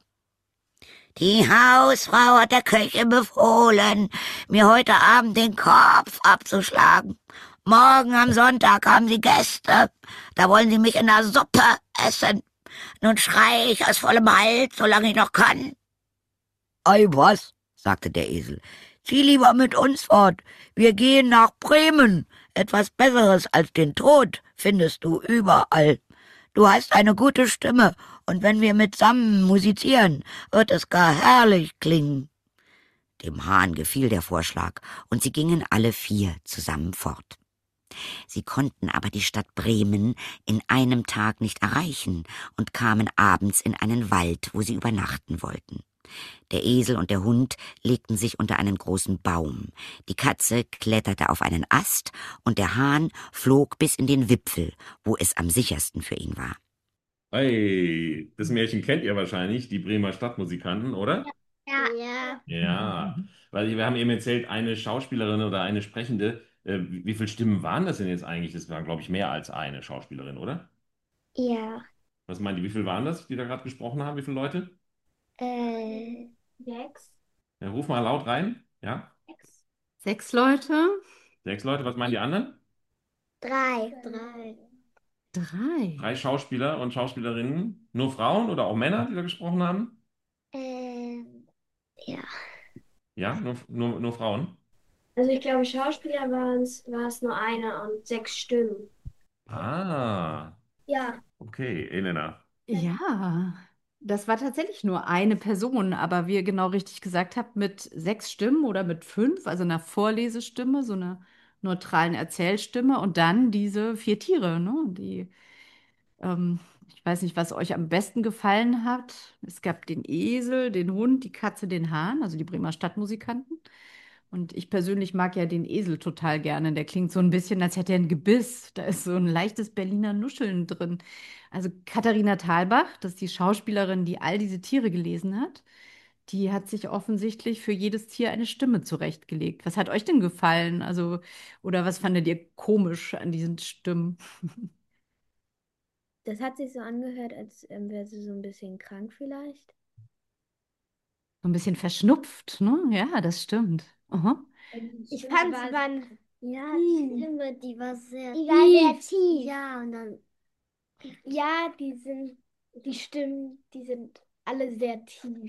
[SPEAKER 3] »Die Hausfrau hat der Köchin befohlen, mir heute Abend den Kopf abzuschlagen. Morgen am Sonntag haben sie Gäste, da wollen sie mich in der Suppe essen. Nun schreie ich aus vollem Hals, solange ich noch kann.« »Ei was«, sagte der Esel, »zieh lieber mit uns fort, wir gehen nach Bremen. Etwas Besseres als den Tod findest du überall. Du hast eine gute Stimme, und wenn wir mitsammen musizieren, wird es gar herrlich klingen.« Dem Hahn gefiel der Vorschlag, und sie gingen alle vier zusammen fort. Sie konnten aber die Stadt Bremen in einem Tag nicht erreichen und kamen abends in einen Wald, wo sie übernachten wollten. Der Esel und der Hund legten sich unter einen großen Baum, die Katze kletterte auf einen Ast und der Hahn flog bis in den Wipfel, wo es am sichersten für ihn war.
[SPEAKER 6] Hey, das Märchen kennt ihr wahrscheinlich, die Bremer Stadtmusikanten, oder?
[SPEAKER 7] Ja. Ja.
[SPEAKER 6] Ja, weil wir haben eben erzählt, eine Schauspielerin oder eine Sprechende. Äh, wie wie viele Stimmen waren das denn jetzt eigentlich? Das waren, glaube ich, mehr als eine Schauspielerin, oder?
[SPEAKER 7] Ja.
[SPEAKER 6] Was meint ihr, wie viele waren das, die da gerade gesprochen haben? Wie viele Leute?
[SPEAKER 7] Äh, Sechs.
[SPEAKER 6] Ja, ruf mal laut rein. Ja,
[SPEAKER 4] Sechs Leute?
[SPEAKER 6] sechs Leute. Was meinen die anderen?
[SPEAKER 7] Drei. Drei.
[SPEAKER 4] Drei.
[SPEAKER 6] Drei Schauspieler und Schauspielerinnen. Nur Frauen oder auch Männer, die da gesprochen haben?
[SPEAKER 7] Ähm, ja.
[SPEAKER 6] Ja, nur, nur, nur Frauen.
[SPEAKER 9] Also ich glaube, Schauspieler waren es, war es nur einer und sechs Stimmen.
[SPEAKER 6] Ah,
[SPEAKER 5] Ja,
[SPEAKER 6] okay, Elena.
[SPEAKER 4] Ja, das war tatsächlich nur eine Person, aber wie ihr genau richtig gesagt habt, mit sechs Stimmen oder mit fünf, also einer Vorlesestimme, so einer neutralen Erzählstimme und dann diese vier Tiere, ne? Die, ähm, ich weiß nicht, was euch am besten gefallen hat. Es gab den Esel, den Hund, die Katze, den Hahn, also die Bremer Stadtmusikanten. Und ich persönlich mag ja den Esel total gerne. Der klingt so ein bisschen, als hätte er ein Gebiss. Da ist so ein leichtes Berliner Nuscheln drin. Also Katharina Thalbach, das ist die Schauspielerin, die all diese Tiere gelesen hat, die hat sich offensichtlich für jedes Tier eine Stimme zurechtgelegt. Was hat euch denn gefallen? Also, oder was fandet ihr komisch an diesen Stimmen?
[SPEAKER 9] Das hat sich so angehört, als ähm, wäre sie so ein bisschen krank vielleicht.
[SPEAKER 4] So ein bisschen verschnupft, ne? Ja, das stimmt. Aha.
[SPEAKER 7] Ich
[SPEAKER 9] fand,
[SPEAKER 7] fand,
[SPEAKER 9] sie
[SPEAKER 7] sie
[SPEAKER 9] waren
[SPEAKER 7] waren. Ja, die Stimme, die war sehr
[SPEAKER 9] Die
[SPEAKER 7] tief.
[SPEAKER 9] war sehr
[SPEAKER 7] tief. Ja, und dann.
[SPEAKER 9] Ja, die sind, die Stimmen, die sind alle sehr tief.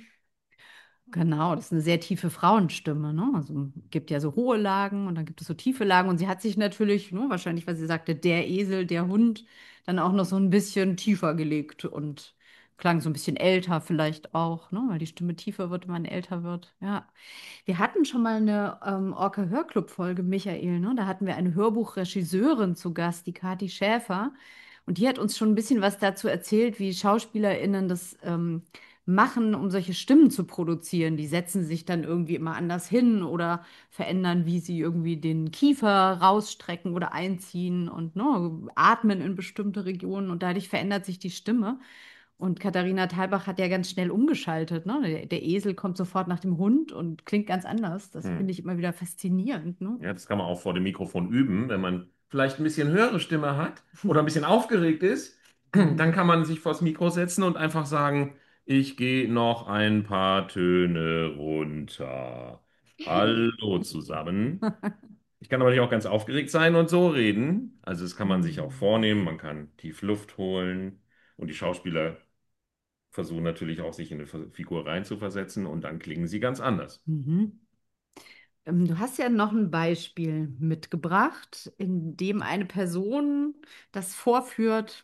[SPEAKER 4] Genau, das ist eine sehr tiefe Frauenstimme, ne? Also gibt ja so hohe Lagen und dann gibt es so tiefe Lagen und sie hat sich natürlich, ne, wahrscheinlich, weil sie sagte, der Esel, der Hund, dann auch noch so ein bisschen tiefer gelegt und klang so ein bisschen älter vielleicht auch, ne? Weil die Stimme tiefer wird, wenn man älter wird. Ja. Wir hatten schon mal eine ähm, Orca-Hörclub-Folge, Michael, ne? Da hatten wir eine Hörbuchregisseurin zu Gast, die Kathi Schäfer. Und die hat uns schon ein bisschen was dazu erzählt, wie SchauspielerInnen das ähm, machen, um solche Stimmen zu produzieren. Die setzen sich dann irgendwie immer anders hin oder verändern, wie sie irgendwie den Kiefer rausstrecken oder einziehen und ne, atmen in bestimmte Regionen und dadurch verändert sich die Stimme. Und Katharina Thalbach hat ja ganz schnell umgeschaltet, ne? Der, der Esel kommt sofort nach dem Hund und klingt ganz anders. Das
[SPEAKER 6] Hm.
[SPEAKER 4] finde ich immer wieder faszinierend, ne?
[SPEAKER 6] Ja, das kann man auch vor dem Mikrofon üben, wenn man vielleicht ein bisschen höhere Stimme hat oder ein bisschen aufgeregt ist. Dann kann man sich vors Mikro setzen und einfach sagen, ich gehe noch ein paar Töne runter. Hallo zusammen. Ich kann aber nicht auch ganz aufgeregt sein und so reden. Also das kann man sich auch vornehmen. Man kann tief Luft holen und die Schauspieler versuchen natürlich auch, sich in eine Figur reinzuversetzen und dann klingen sie ganz anders.
[SPEAKER 4] Mhm. Ähm, Du hast ja noch ein Beispiel mitgebracht, in dem eine Person das vorführt,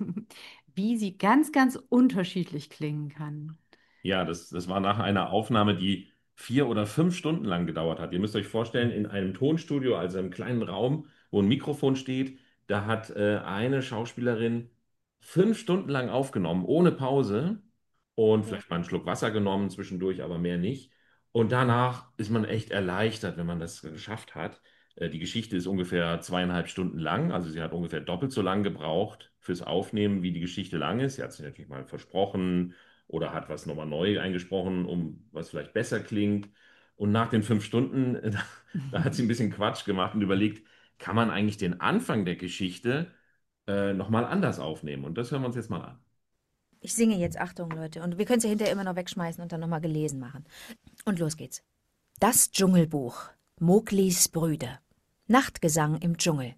[SPEAKER 4] wie sie ganz, ganz unterschiedlich klingen kann.
[SPEAKER 6] Ja, das, das war nach einer Aufnahme, die vier oder fünf Stunden lang gedauert hat. Ihr müsst euch vorstellen, in einem Tonstudio, also einem kleinen Raum, wo ein Mikrofon steht, da hat äh, eine Schauspielerin fünf Stunden lang aufgenommen, ohne Pause und vielleicht mal einen Schluck Wasser genommen zwischendurch, aber mehr nicht. Und danach ist man echt erleichtert, wenn man das geschafft hat. Äh, die Geschichte ist ungefähr zweieinhalb Stunden lang, also sie hat ungefähr doppelt so lang gebraucht fürs Aufnehmen, wie die Geschichte lang ist. Sie hat sich natürlich mal versprochen oder hat was nochmal neu eingesprochen, um was vielleicht besser klingt. Und nach den fünf Stunden, da, da hat sie ein bisschen Quatsch gemacht und überlegt, kann man eigentlich den Anfang der Geschichte äh, nochmal anders aufnehmen? Und das hören wir uns jetzt mal an.
[SPEAKER 10] Ich singe jetzt, Achtung, Leute. Und wir können es ja hinterher immer noch wegschmeißen und dann nochmal gelesen machen. Und los geht's. Das Dschungelbuch. Mowglis Brüder. Nachtgesang im Dschungel.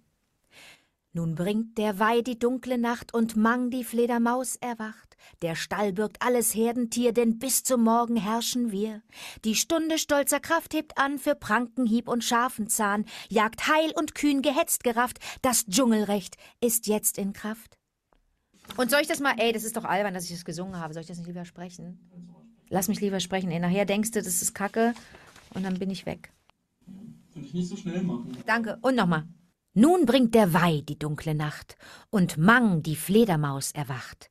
[SPEAKER 10] Nun bringt der Weih die dunkle Nacht und Mang die Fledermaus erwacht. Der Stall birgt alles Herdentier, denn bis zum Morgen herrschen wir. Die Stunde stolzer Kraft hebt an für Prankenhieb und scharfen Zahn, jagt heil und kühn gehetzt gerafft. Das Dschungelrecht ist jetzt in Kraft. Und soll ich das mal, ey, das ist doch albern, dass ich das gesungen habe. Soll ich das nicht lieber sprechen? Lass mich lieber sprechen, ey. Nachher denkst du, das ist Kacke und dann bin ich weg.
[SPEAKER 11] Soll ich nicht so schnell machen?
[SPEAKER 10] Danke. Und nochmal. Nun bringt der Weih die dunkle Nacht und Mang die Fledermaus erwacht.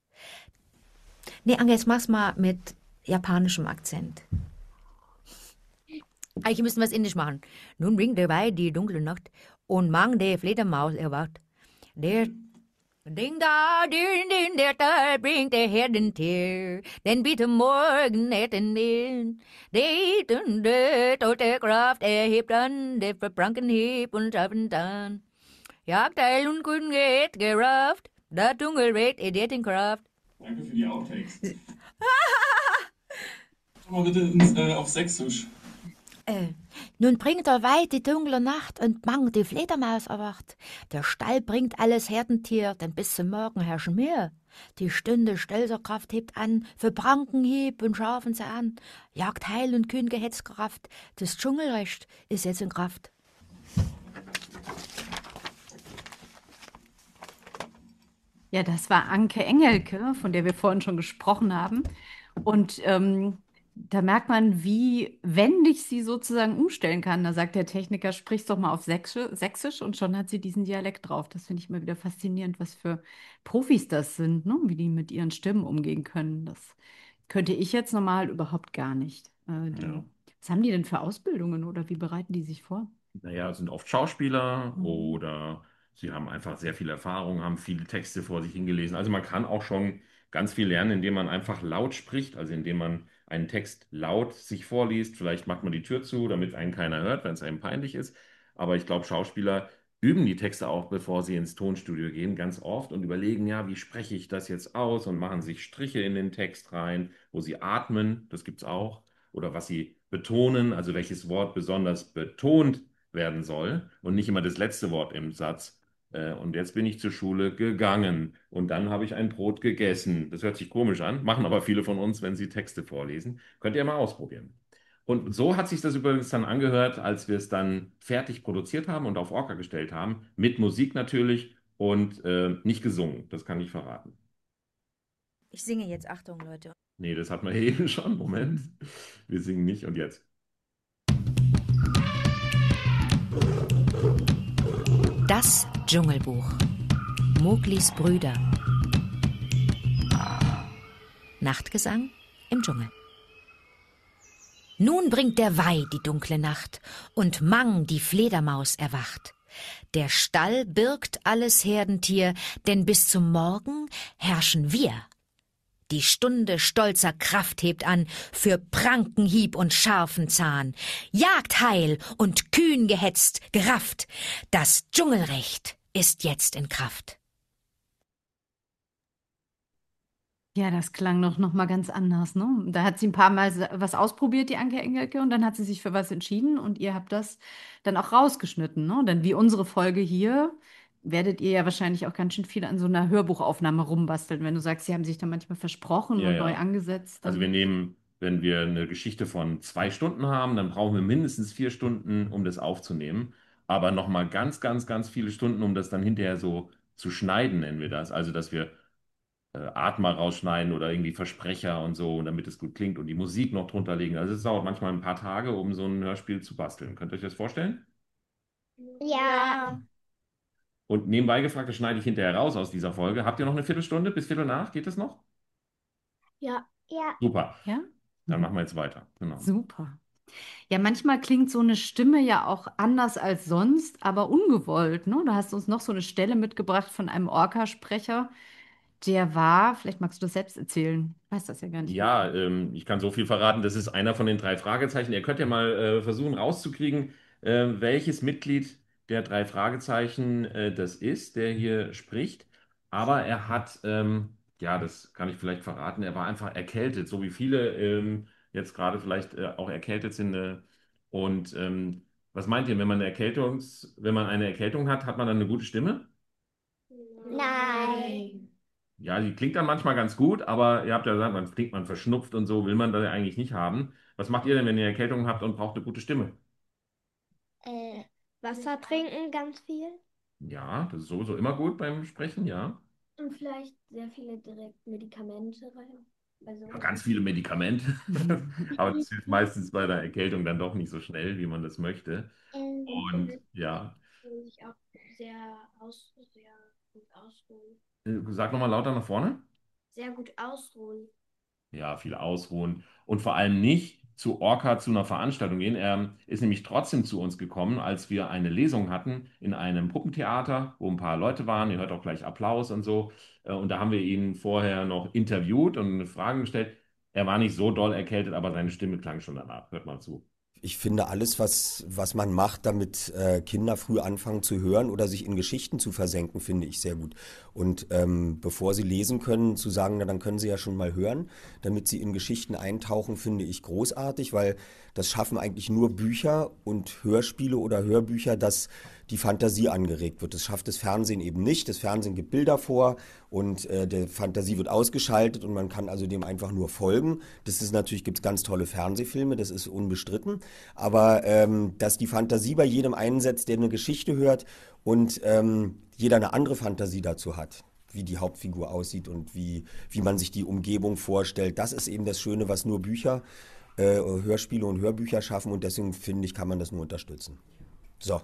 [SPEAKER 10] Nee, Ange, jetzt mach's mal mit japanischem Akzent. Eigentlich müssen wir es indisch machen. Nun bringt der Weih die dunkle Nacht und Mang die Fledermaus erwacht. Der Ding da, din, din, der da bringt der Herdentier, denn bitte morgen hätten den, den, der tote Kraft erhebt an, der verbranken heb und haben dann. Jagd, Heil und Grün geht gerafft, da Dunkelred ediert in Kraft.
[SPEAKER 11] Danke für die Outtakes. Schau mal bitte ins, äh, auf Sächsisch.
[SPEAKER 10] Äh, nun bringt er weit die dunkle Nacht und mang die Fledermaus erwacht. Der Stall bringt alles Herdentier, denn bis zum Morgen herrschen mehr. Die Stunde stolzer Kraft hebt an, für Prankenhieb und scharfen Zahn. Jagd, Heil und kühn Gehetzkraft, das Dschungelrecht ist jetzt in Kraft.
[SPEAKER 4] Ja, das war Anke Engelke, von der wir vorhin schon gesprochen haben. Und ähm, da merkt man, wie wendig sie sozusagen umstellen kann. Da sagt der Techniker, sprich's doch mal auf Sächsisch, Sächsisch und schon hat sie diesen Dialekt drauf. Das finde ich immer wieder faszinierend, was für Profis das sind, ne? Wie die mit ihren Stimmen umgehen können. Das könnte ich jetzt normal überhaupt gar nicht. Äh, die,
[SPEAKER 6] Ja.
[SPEAKER 4] Was haben die denn für Ausbildungen oder wie bereiten die sich vor?
[SPEAKER 6] Naja, es sind oft Schauspieler
[SPEAKER 4] Mhm.
[SPEAKER 6] oder sie haben einfach sehr viel Erfahrung, haben viele Texte vor sich hingelesen. Also man kann auch schon ganz viel lernen, indem man einfach laut spricht, also indem man einen Text laut sich vorliest. Vielleicht macht man die Tür zu, damit einen keiner hört, wenn es einem peinlich ist. Aber ich glaube, Schauspieler üben die Texte auch, bevor sie ins Tonstudio gehen, ganz oft und überlegen, ja, wie spreche ich das jetzt aus und machen sich Striche in den Text rein, wo sie atmen, das gibt es auch, oder was sie betonen, also welches Wort besonders betont werden soll und nicht immer das letzte Wort im Satz. Äh, Und jetzt bin ich zur Schule gegangen und dann habe ich ein Brot gegessen. Das hört sich komisch an, machen aber viele von uns, wenn sie Texte vorlesen. Könnt ihr mal ausprobieren. Und so hat sich das übrigens dann angehört, als wir es dann fertig produziert haben und auf Orca gestellt haben, mit Musik natürlich und äh, nicht gesungen. Das kann ich verraten.
[SPEAKER 10] Ich singe jetzt, Achtung, Leute.
[SPEAKER 6] Nee, das hatten wir eben schon. Moment. Wir singen nicht und jetzt.
[SPEAKER 10] Das Dschungelbuch. Mowglis Brüder. Nachtgesang im Dschungel. Nun bringt der Weih die dunkle Nacht und Mang die Fledermaus erwacht. Der Stall birgt alles Herdentier, denn bis zum Morgen herrschen wir. Die Stunde stolzer Kraft hebt an für Prankenhieb und scharfen Zahn. Jagdheil und kühn gehetzt, gerafft. Das Dschungelrecht ist jetzt in Kraft.
[SPEAKER 4] Ja, das klang doch noch mal ganz anders, ne? Da hat sie ein paar Mal sa- was ausprobiert, die Anke Engelke, und dann hat sie sich für was entschieden und ihr habt das dann auch rausgeschnitten, ne? Denn wie unsere Folge hier, werdet ihr ja wahrscheinlich auch ganz schön viel an so einer Hörbuchaufnahme rumbasteln. Wenn du sagst, sie haben sich da manchmal versprochen
[SPEAKER 6] Ja,
[SPEAKER 4] und neu
[SPEAKER 6] ja.
[SPEAKER 4] angesetzt,
[SPEAKER 6] Also wir
[SPEAKER 4] dann.
[SPEAKER 6] nehmen, wenn wir eine Geschichte von zwei Stunden haben, dann brauchen wir mindestens vier Stunden, um das aufzunehmen. Aber nochmal ganz, ganz, ganz viele Stunden, um das dann hinterher so zu schneiden, nennen wir das. Also, dass wir äh, Atmer rausschneiden oder irgendwie Versprecher und so, damit es gut klingt und die Musik noch drunter legen. Also es dauert manchmal ein paar Tage, um so ein Hörspiel zu basteln. Könnt ihr euch das vorstellen?
[SPEAKER 7] Ja.
[SPEAKER 6] Und nebenbei gefragt, das schneide ich hinterher raus aus dieser Folge. Habt ihr noch eine Viertelstunde bis Viertel nach? Geht das noch?
[SPEAKER 9] Ja.
[SPEAKER 7] Ja.
[SPEAKER 6] Super.
[SPEAKER 4] Ja?
[SPEAKER 6] Dann machen wir jetzt weiter. Genau.
[SPEAKER 4] Super. Ja, manchmal klingt so eine Stimme ja auch anders als sonst, aber ungewollt, ne? Du hast uns noch so eine Stelle mitgebracht von einem Orca-Sprecher, der war, vielleicht magst du das selbst erzählen, ich weiß das ja gar nicht mehr.
[SPEAKER 6] Ja, ähm, ich kann so viel verraten. Das ist einer von den drei Fragezeichen. Ihr könnt ja mal äh, versuchen rauszukriegen, äh, welches Mitglied der drei Fragezeichen äh, das ist, der hier spricht. Aber er hat, ähm, ja, das kann ich vielleicht verraten, er war einfach erkältet, so wie viele ähm, jetzt gerade vielleicht äh, auch erkältet sind. Äh, und ähm, was meint ihr, wenn man eine Erkältungs, wenn man eine Erkältung hat, hat man dann eine gute Stimme?
[SPEAKER 7] Nein.
[SPEAKER 6] Ja, die klingt dann manchmal ganz gut, aber ihr habt ja gesagt, man klingt man verschnupft und so, will man das ja eigentlich nicht haben. Was macht ihr denn, wenn ihr Erkältung habt und braucht eine gute Stimme?
[SPEAKER 7] Äh,
[SPEAKER 9] Wasser trinken ganz viel.
[SPEAKER 6] Ja, das ist sowieso immer gut beim Sprechen, ja.
[SPEAKER 9] Und vielleicht sehr viele direkt Medikamente rein. Also
[SPEAKER 6] Ja, ganz viele Medikamente, aber das hilft meistens bei der Erkältung dann doch nicht so schnell, wie man das möchte.
[SPEAKER 7] ähm,
[SPEAKER 6] Und ja,
[SPEAKER 9] sich auch sehr aus, sehr gut ausruhen.
[SPEAKER 6] äh, sag nochmal lauter nach vorne.
[SPEAKER 9] Sehr gut ausruhen.
[SPEAKER 6] Ja, viel ausruhen und vor allem nicht zu Orca zu einer Veranstaltung gehen. Er ist nämlich trotzdem zu uns gekommen, als wir eine Lesung hatten in einem Puppentheater, wo ein paar Leute waren. Ihr hört auch gleich Applaus und so. Äh, Und da haben wir ihn vorher noch interviewt und Fragen gestellt. Er war nicht so doll erkältet, aber seine Stimme klang schon danach. Hört mal zu.
[SPEAKER 12] Ich finde alles, was, was man macht, damit äh, Kinder früh anfangen zu hören oder sich in Geschichten zu versenken, finde ich sehr gut. Und ähm, bevor sie lesen können, zu sagen, na, dann können sie ja schon mal hören, damit sie in Geschichten eintauchen, finde ich großartig, weil das schaffen eigentlich nur Bücher und Hörspiele oder Hörbücher, dass die Fantasie angeregt wird. Das schafft das Fernsehen eben nicht. Das Fernsehen gibt Bilder vor und äh, der Fantasie wird ausgeschaltet und man kann also dem einfach nur folgen. Das ist natürlich, gibt es ganz tolle Fernsehfilme, das ist unbestritten. Aber ähm, dass die Fantasie bei jedem einsetzt, der eine Geschichte hört und ähm, jeder eine andere Fantasie dazu hat, wie die Hauptfigur aussieht und wie, wie man sich die Umgebung vorstellt, das ist eben das Schöne, was nur Bücher, äh, Hörspiele und Hörbücher schaffen und deswegen finde ich, kann man das nur unterstützen. So.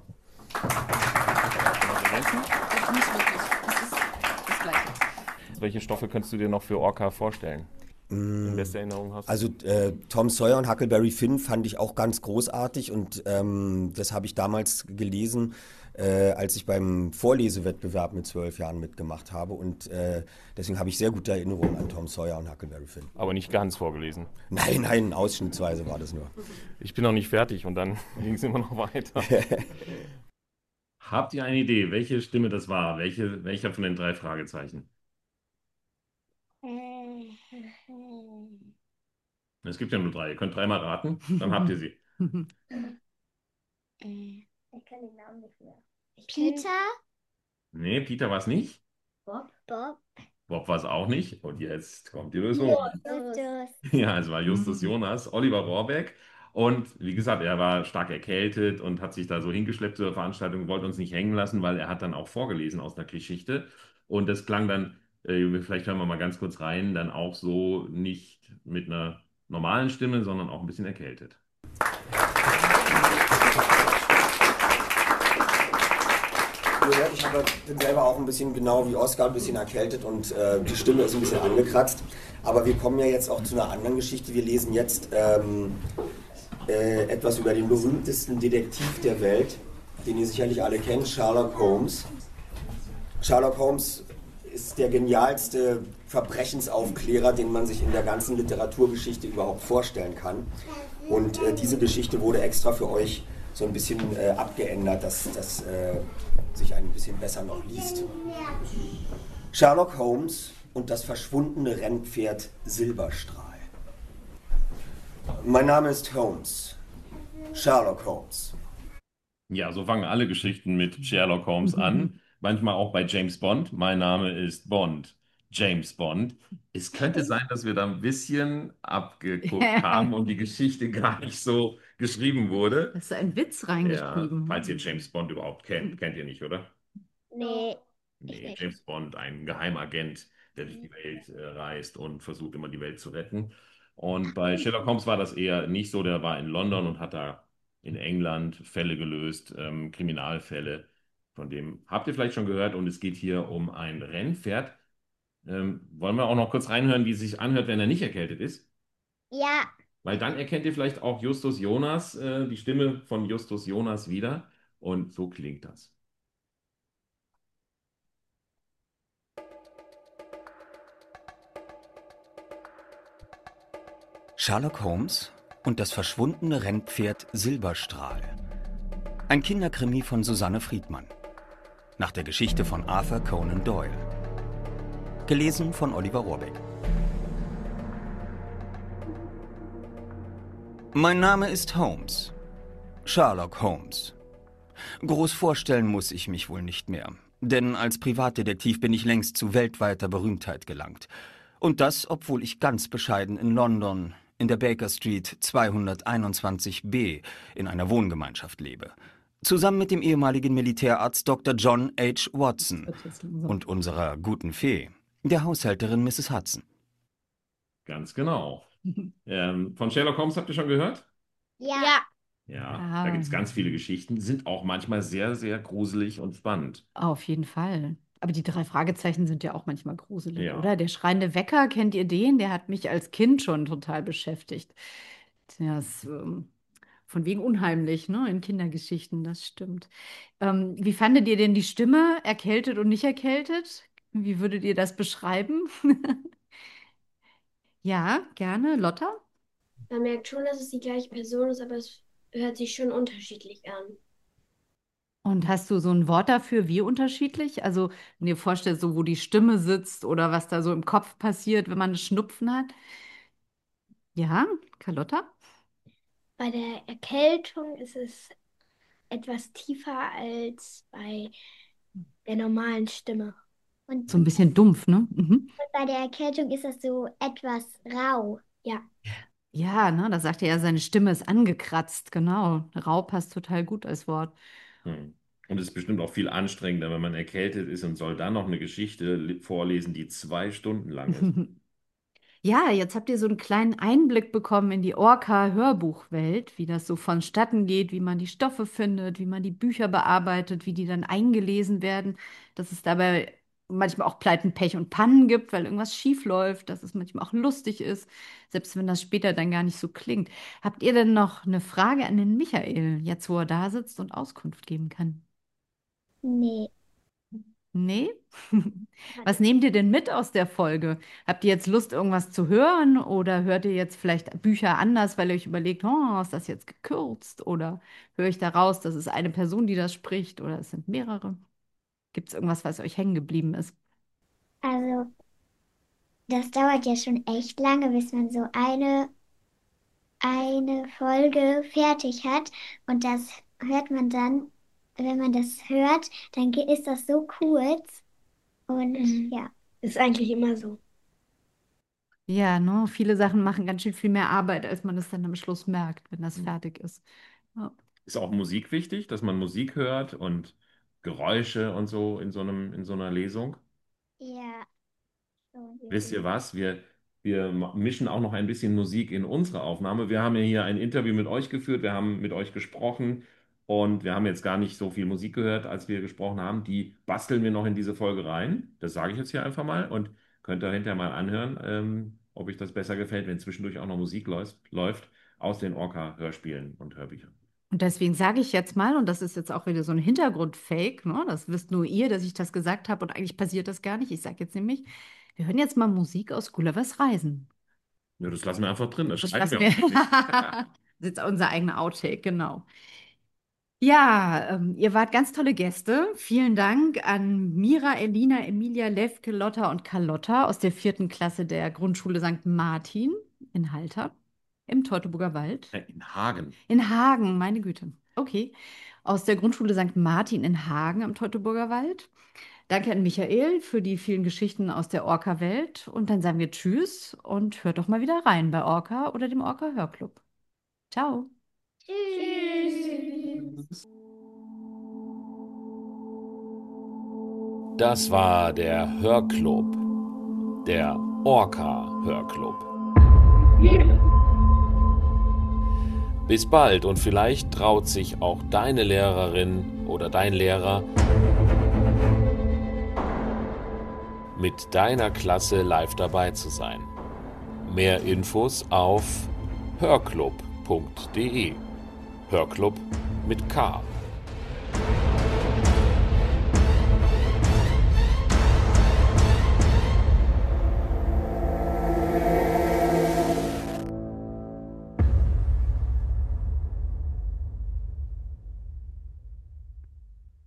[SPEAKER 6] Welche Stoffe könntest du dir noch für Orca vorstellen? In bester Erinnerung hast du?
[SPEAKER 12] Also äh, Tom Sawyer und Huckleberry Finn fand ich auch ganz großartig und ähm, das habe ich damals gelesen, äh, als ich beim Vorlesewettbewerb mit zwölf Jahren mitgemacht habe und äh, deswegen habe ich sehr gute Erinnerungen an Tom Sawyer und Huckleberry Finn.
[SPEAKER 6] Aber nicht ganz vorgelesen.
[SPEAKER 12] Nein, nein, ausschnittsweise war das nur.
[SPEAKER 6] Ich bin noch nicht fertig und dann ging es immer noch weiter. Habt ihr eine Idee, welche Stimme das war? Welche, welcher von den drei Fragezeichen? Es gibt ja nur drei. Ihr könnt dreimal raten, dann habt ihr sie.
[SPEAKER 5] Ich kann den Namen nicht mehr.
[SPEAKER 7] Peter?
[SPEAKER 6] Nee, Peter war es nicht.
[SPEAKER 5] Bob?
[SPEAKER 7] Bob?
[SPEAKER 6] Bob war es auch nicht. Und jetzt kommt die Lösung.
[SPEAKER 7] Justus.
[SPEAKER 6] Ja, es war Justus Jonas, Oliver Rohrbeck. Und wie gesagt, er war stark erkältet und hat sich da so hingeschleppt zur Veranstaltung, wollte uns nicht hängen lassen, weil er hat dann auch vorgelesen aus einer Geschichte. Und das klang dann, äh, vielleicht hören wir mal ganz kurz rein, dann auch so nicht mit einer normalen Stimme, sondern auch ein bisschen erkältet.
[SPEAKER 12] Ich habe, bin selber auch ein bisschen genau wie Oskar ein bisschen erkältet und äh, die Stimme ist ein bisschen angekratzt. Aber wir kommen ja jetzt auch zu einer anderen Geschichte. Wir lesen jetzt ähm, äh, etwas über den berühmtesten Detektiv der Welt, den ihr sicherlich alle kennt, Sherlock Holmes. Sherlock Holmes ist der genialste Verbrechensaufklärer, den man sich in der ganzen Literaturgeschichte überhaupt vorstellen kann. Und äh, diese Geschichte wurde extra für euch so ein bisschen äh, abgeändert, dass das äh, sich ein bisschen besser noch liest. Sherlock Holmes und das verschwundene Rennpferd Silberstrahl. Mein Name ist Holmes. Sherlock Holmes.
[SPEAKER 6] Ja, so fangen alle Geschichten mit Sherlock Holmes an. Manchmal auch bei James Bond. Mein Name ist Bond. James Bond. Es könnte sein, dass wir da ein bisschen abgeguckt haben und die Geschichte gar nicht so geschrieben wurde.
[SPEAKER 4] Hast du einen Witz
[SPEAKER 6] Ja,
[SPEAKER 4] reingeschrieben?
[SPEAKER 6] falls ihr James Bond überhaupt kennt. Kennt ihr nicht, oder?
[SPEAKER 7] Nee.
[SPEAKER 6] Nee, James Bond, ein Geheimagent, der durch die Welt äh, reist und versucht immer die Welt zu retten. Und bei Sherlock Holmes war das eher nicht so. Der war in London und hat da in England Fälle gelöst, ähm, Kriminalfälle. Von dem habt ihr vielleicht schon gehört. Und es geht hier um ein Rennpferd. Ähm, wollen wir auch noch kurz reinhören, wie es sich anhört, wenn er nicht erkältet ist?
[SPEAKER 7] Ja.
[SPEAKER 6] Weil dann erkennt ihr vielleicht auch Justus Jonas, äh, die Stimme von Justus Jonas wieder. Und so klingt das.
[SPEAKER 12] Sherlock Holmes und das verschwundene Rennpferd Silberstrahl. Ein Kinderkrimi von Susanne Friedmann. Nach der Geschichte von Arthur Conan Doyle. Gelesen von Oliver Rohrbeck. Mein Name ist Holmes. Sherlock Holmes. Groß vorstellen muss ich mich wohl nicht mehr, denn als Privatdetektiv bin ich längst zu weltweiter Berühmtheit gelangt. Und das, obwohl ich ganz bescheiden in London, in der Baker Street zweihunderteinundzwanzig b in einer Wohngemeinschaft lebe. Zusammen mit dem ehemaligen Militärarzt Doktor John H. Watson und unserer guten Fee, der Haushälterin Misses Hudson.
[SPEAKER 6] Ganz genau. Ähm, von Sherlock Holmes habt ihr schon gehört?
[SPEAKER 7] Ja.
[SPEAKER 6] Ja,
[SPEAKER 4] Ah.
[SPEAKER 6] da gibt es ganz viele Geschichten, sind auch manchmal sehr, sehr gruselig und spannend.
[SPEAKER 4] Auf jeden Fall. Aber die drei Fragezeichen sind ja auch manchmal gruselig,
[SPEAKER 6] Ja.
[SPEAKER 4] oder? Der schreiende Wecker, kennt ihr den? Der hat mich als Kind schon total beschäftigt. Ja, ist ähm, von wegen unheimlich, ne, in Kindergeschichten, das stimmt. Ähm, wie fandet ihr denn die Stimme, erkältet und nicht erkältet? Wie würdet ihr das beschreiben? Ja, gerne. Lotta?
[SPEAKER 13] Man merkt schon, dass es die gleiche Person ist, aber es hört sich schon unterschiedlich an.
[SPEAKER 4] Und hast du so ein Wort dafür, wie unterschiedlich? Also, wenn ihr vorstellt, so wo die Stimme sitzt oder was da so im Kopf passiert, wenn man einen Schnupfen hat. Ja, Carlotta?
[SPEAKER 9] Bei der Erkältung ist es etwas tiefer als bei der normalen Stimme.
[SPEAKER 7] Und,
[SPEAKER 4] So ein bisschen dumpf, ne? Mhm.
[SPEAKER 7] und bei der Erkältung ist das so etwas rau.
[SPEAKER 9] Ja.
[SPEAKER 4] Ja, ne, da sagt er ja, seine Stimme ist angekratzt, genau. Rau passt total gut als Wort.
[SPEAKER 6] Hm. Und es ist bestimmt auch viel anstrengender, wenn man erkältet ist und soll dann noch eine Geschichte li- vorlesen, die zwei Stunden lang ist.
[SPEAKER 4] Ja, jetzt habt ihr so einen kleinen Einblick bekommen in die Orca-Hörbuchwelt, wie das so vonstatten geht, wie man die Stoffe findet, wie man die Bücher bearbeitet, wie die dann eingelesen werden, dass es dabei manchmal auch Pleiten, Pech und Pannen gibt, weil irgendwas schief läuft, dass es manchmal auch lustig ist, selbst wenn das später dann gar nicht so klingt. Habt ihr denn noch eine Frage an den Michael, jetzt wo er da sitzt und Auskunft geben kann?
[SPEAKER 7] Nee.
[SPEAKER 4] Nee? Was nehmt ihr denn mit aus der Folge? Habt ihr jetzt Lust, irgendwas zu hören oder hört ihr jetzt vielleicht Bücher anders, weil ihr euch überlegt, oh, ist das jetzt gekürzt? Oder höre ich daraus, das ist eine Person, die das spricht oder es sind mehrere? Gibt es irgendwas, was euch hängen geblieben ist?
[SPEAKER 7] Also, das dauert ja schon echt lange, bis man so eine, eine Folge fertig hat. Und das hört man dann, wenn man das hört, dann ge- ist das so kurz. Und
[SPEAKER 9] Mhm.
[SPEAKER 7] ja.
[SPEAKER 9] Ist eigentlich immer so.
[SPEAKER 4] Ja, ne? Viele Sachen machen ganz schön viel mehr Arbeit, als man es dann am Schluss merkt, wenn das fertig ist. Ja.
[SPEAKER 6] Ist auch Musik wichtig, dass man Musik hört und Geräusche und so in so einem, in so einer Lesung?
[SPEAKER 7] Ja. So.
[SPEAKER 6] Wisst ihr was? Wir, wir ma- mischen auch noch ein bisschen Musik in unsere Aufnahme. Wir haben ja hier ein Interview mit euch geführt, wir haben mit euch gesprochen und wir haben jetzt gar nicht so viel Musik gehört, als wir gesprochen haben. Die basteln wir noch in diese Folge rein. Das sage ich jetzt hier einfach mal und könnt ihr hinterher mal anhören, ähm, ob euch das besser gefällt, wenn zwischendurch auch noch Musik läuft, läuft aus den Orca-Hörspielen und Hörbüchern.
[SPEAKER 4] Und deswegen sage ich jetzt mal, und das ist jetzt auch wieder so ein Hintergrundfake, ne? Das wisst nur ihr, dass ich das gesagt habe und eigentlich passiert das gar nicht. Ich sage jetzt nämlich, wir hören jetzt mal Musik aus Gullivers Reisen.
[SPEAKER 6] Ja, das lassen wir einfach drin, das
[SPEAKER 4] Das
[SPEAKER 6] schreiben
[SPEAKER 4] lassen
[SPEAKER 6] wir
[SPEAKER 4] wir.
[SPEAKER 6] auch nicht.
[SPEAKER 4] Das ist jetzt unser eigener Outtake, genau. Ja, ähm, ihr wart ganz tolle Gäste. Vielen Dank an Mira, Elina, Emilia, Levke, Lotta und Carlotta aus der vierten Klasse der Grundschule Sankt Martin in Halter im Teutoburger Wald.
[SPEAKER 6] Äh, In Hagen.
[SPEAKER 4] In Hagen, meine Güte. Okay. Aus der Grundschule Sankt Martin in Hagen am Teutoburger Wald. Danke an Michael für die vielen Geschichten aus der Orca-Welt. Und dann sagen wir Tschüss und hört doch mal wieder rein bei Orca oder dem Orca-Hörclub. Ciao.
[SPEAKER 9] Tschüss.
[SPEAKER 1] Das war der Hörclub, der Orca-Hörclub. Bis bald und vielleicht traut sich auch deine Lehrerin oder dein Lehrer mit deiner Klasse live dabei zu sein. Mehr Infos auf hörclub punkt de. Hörclub mit K.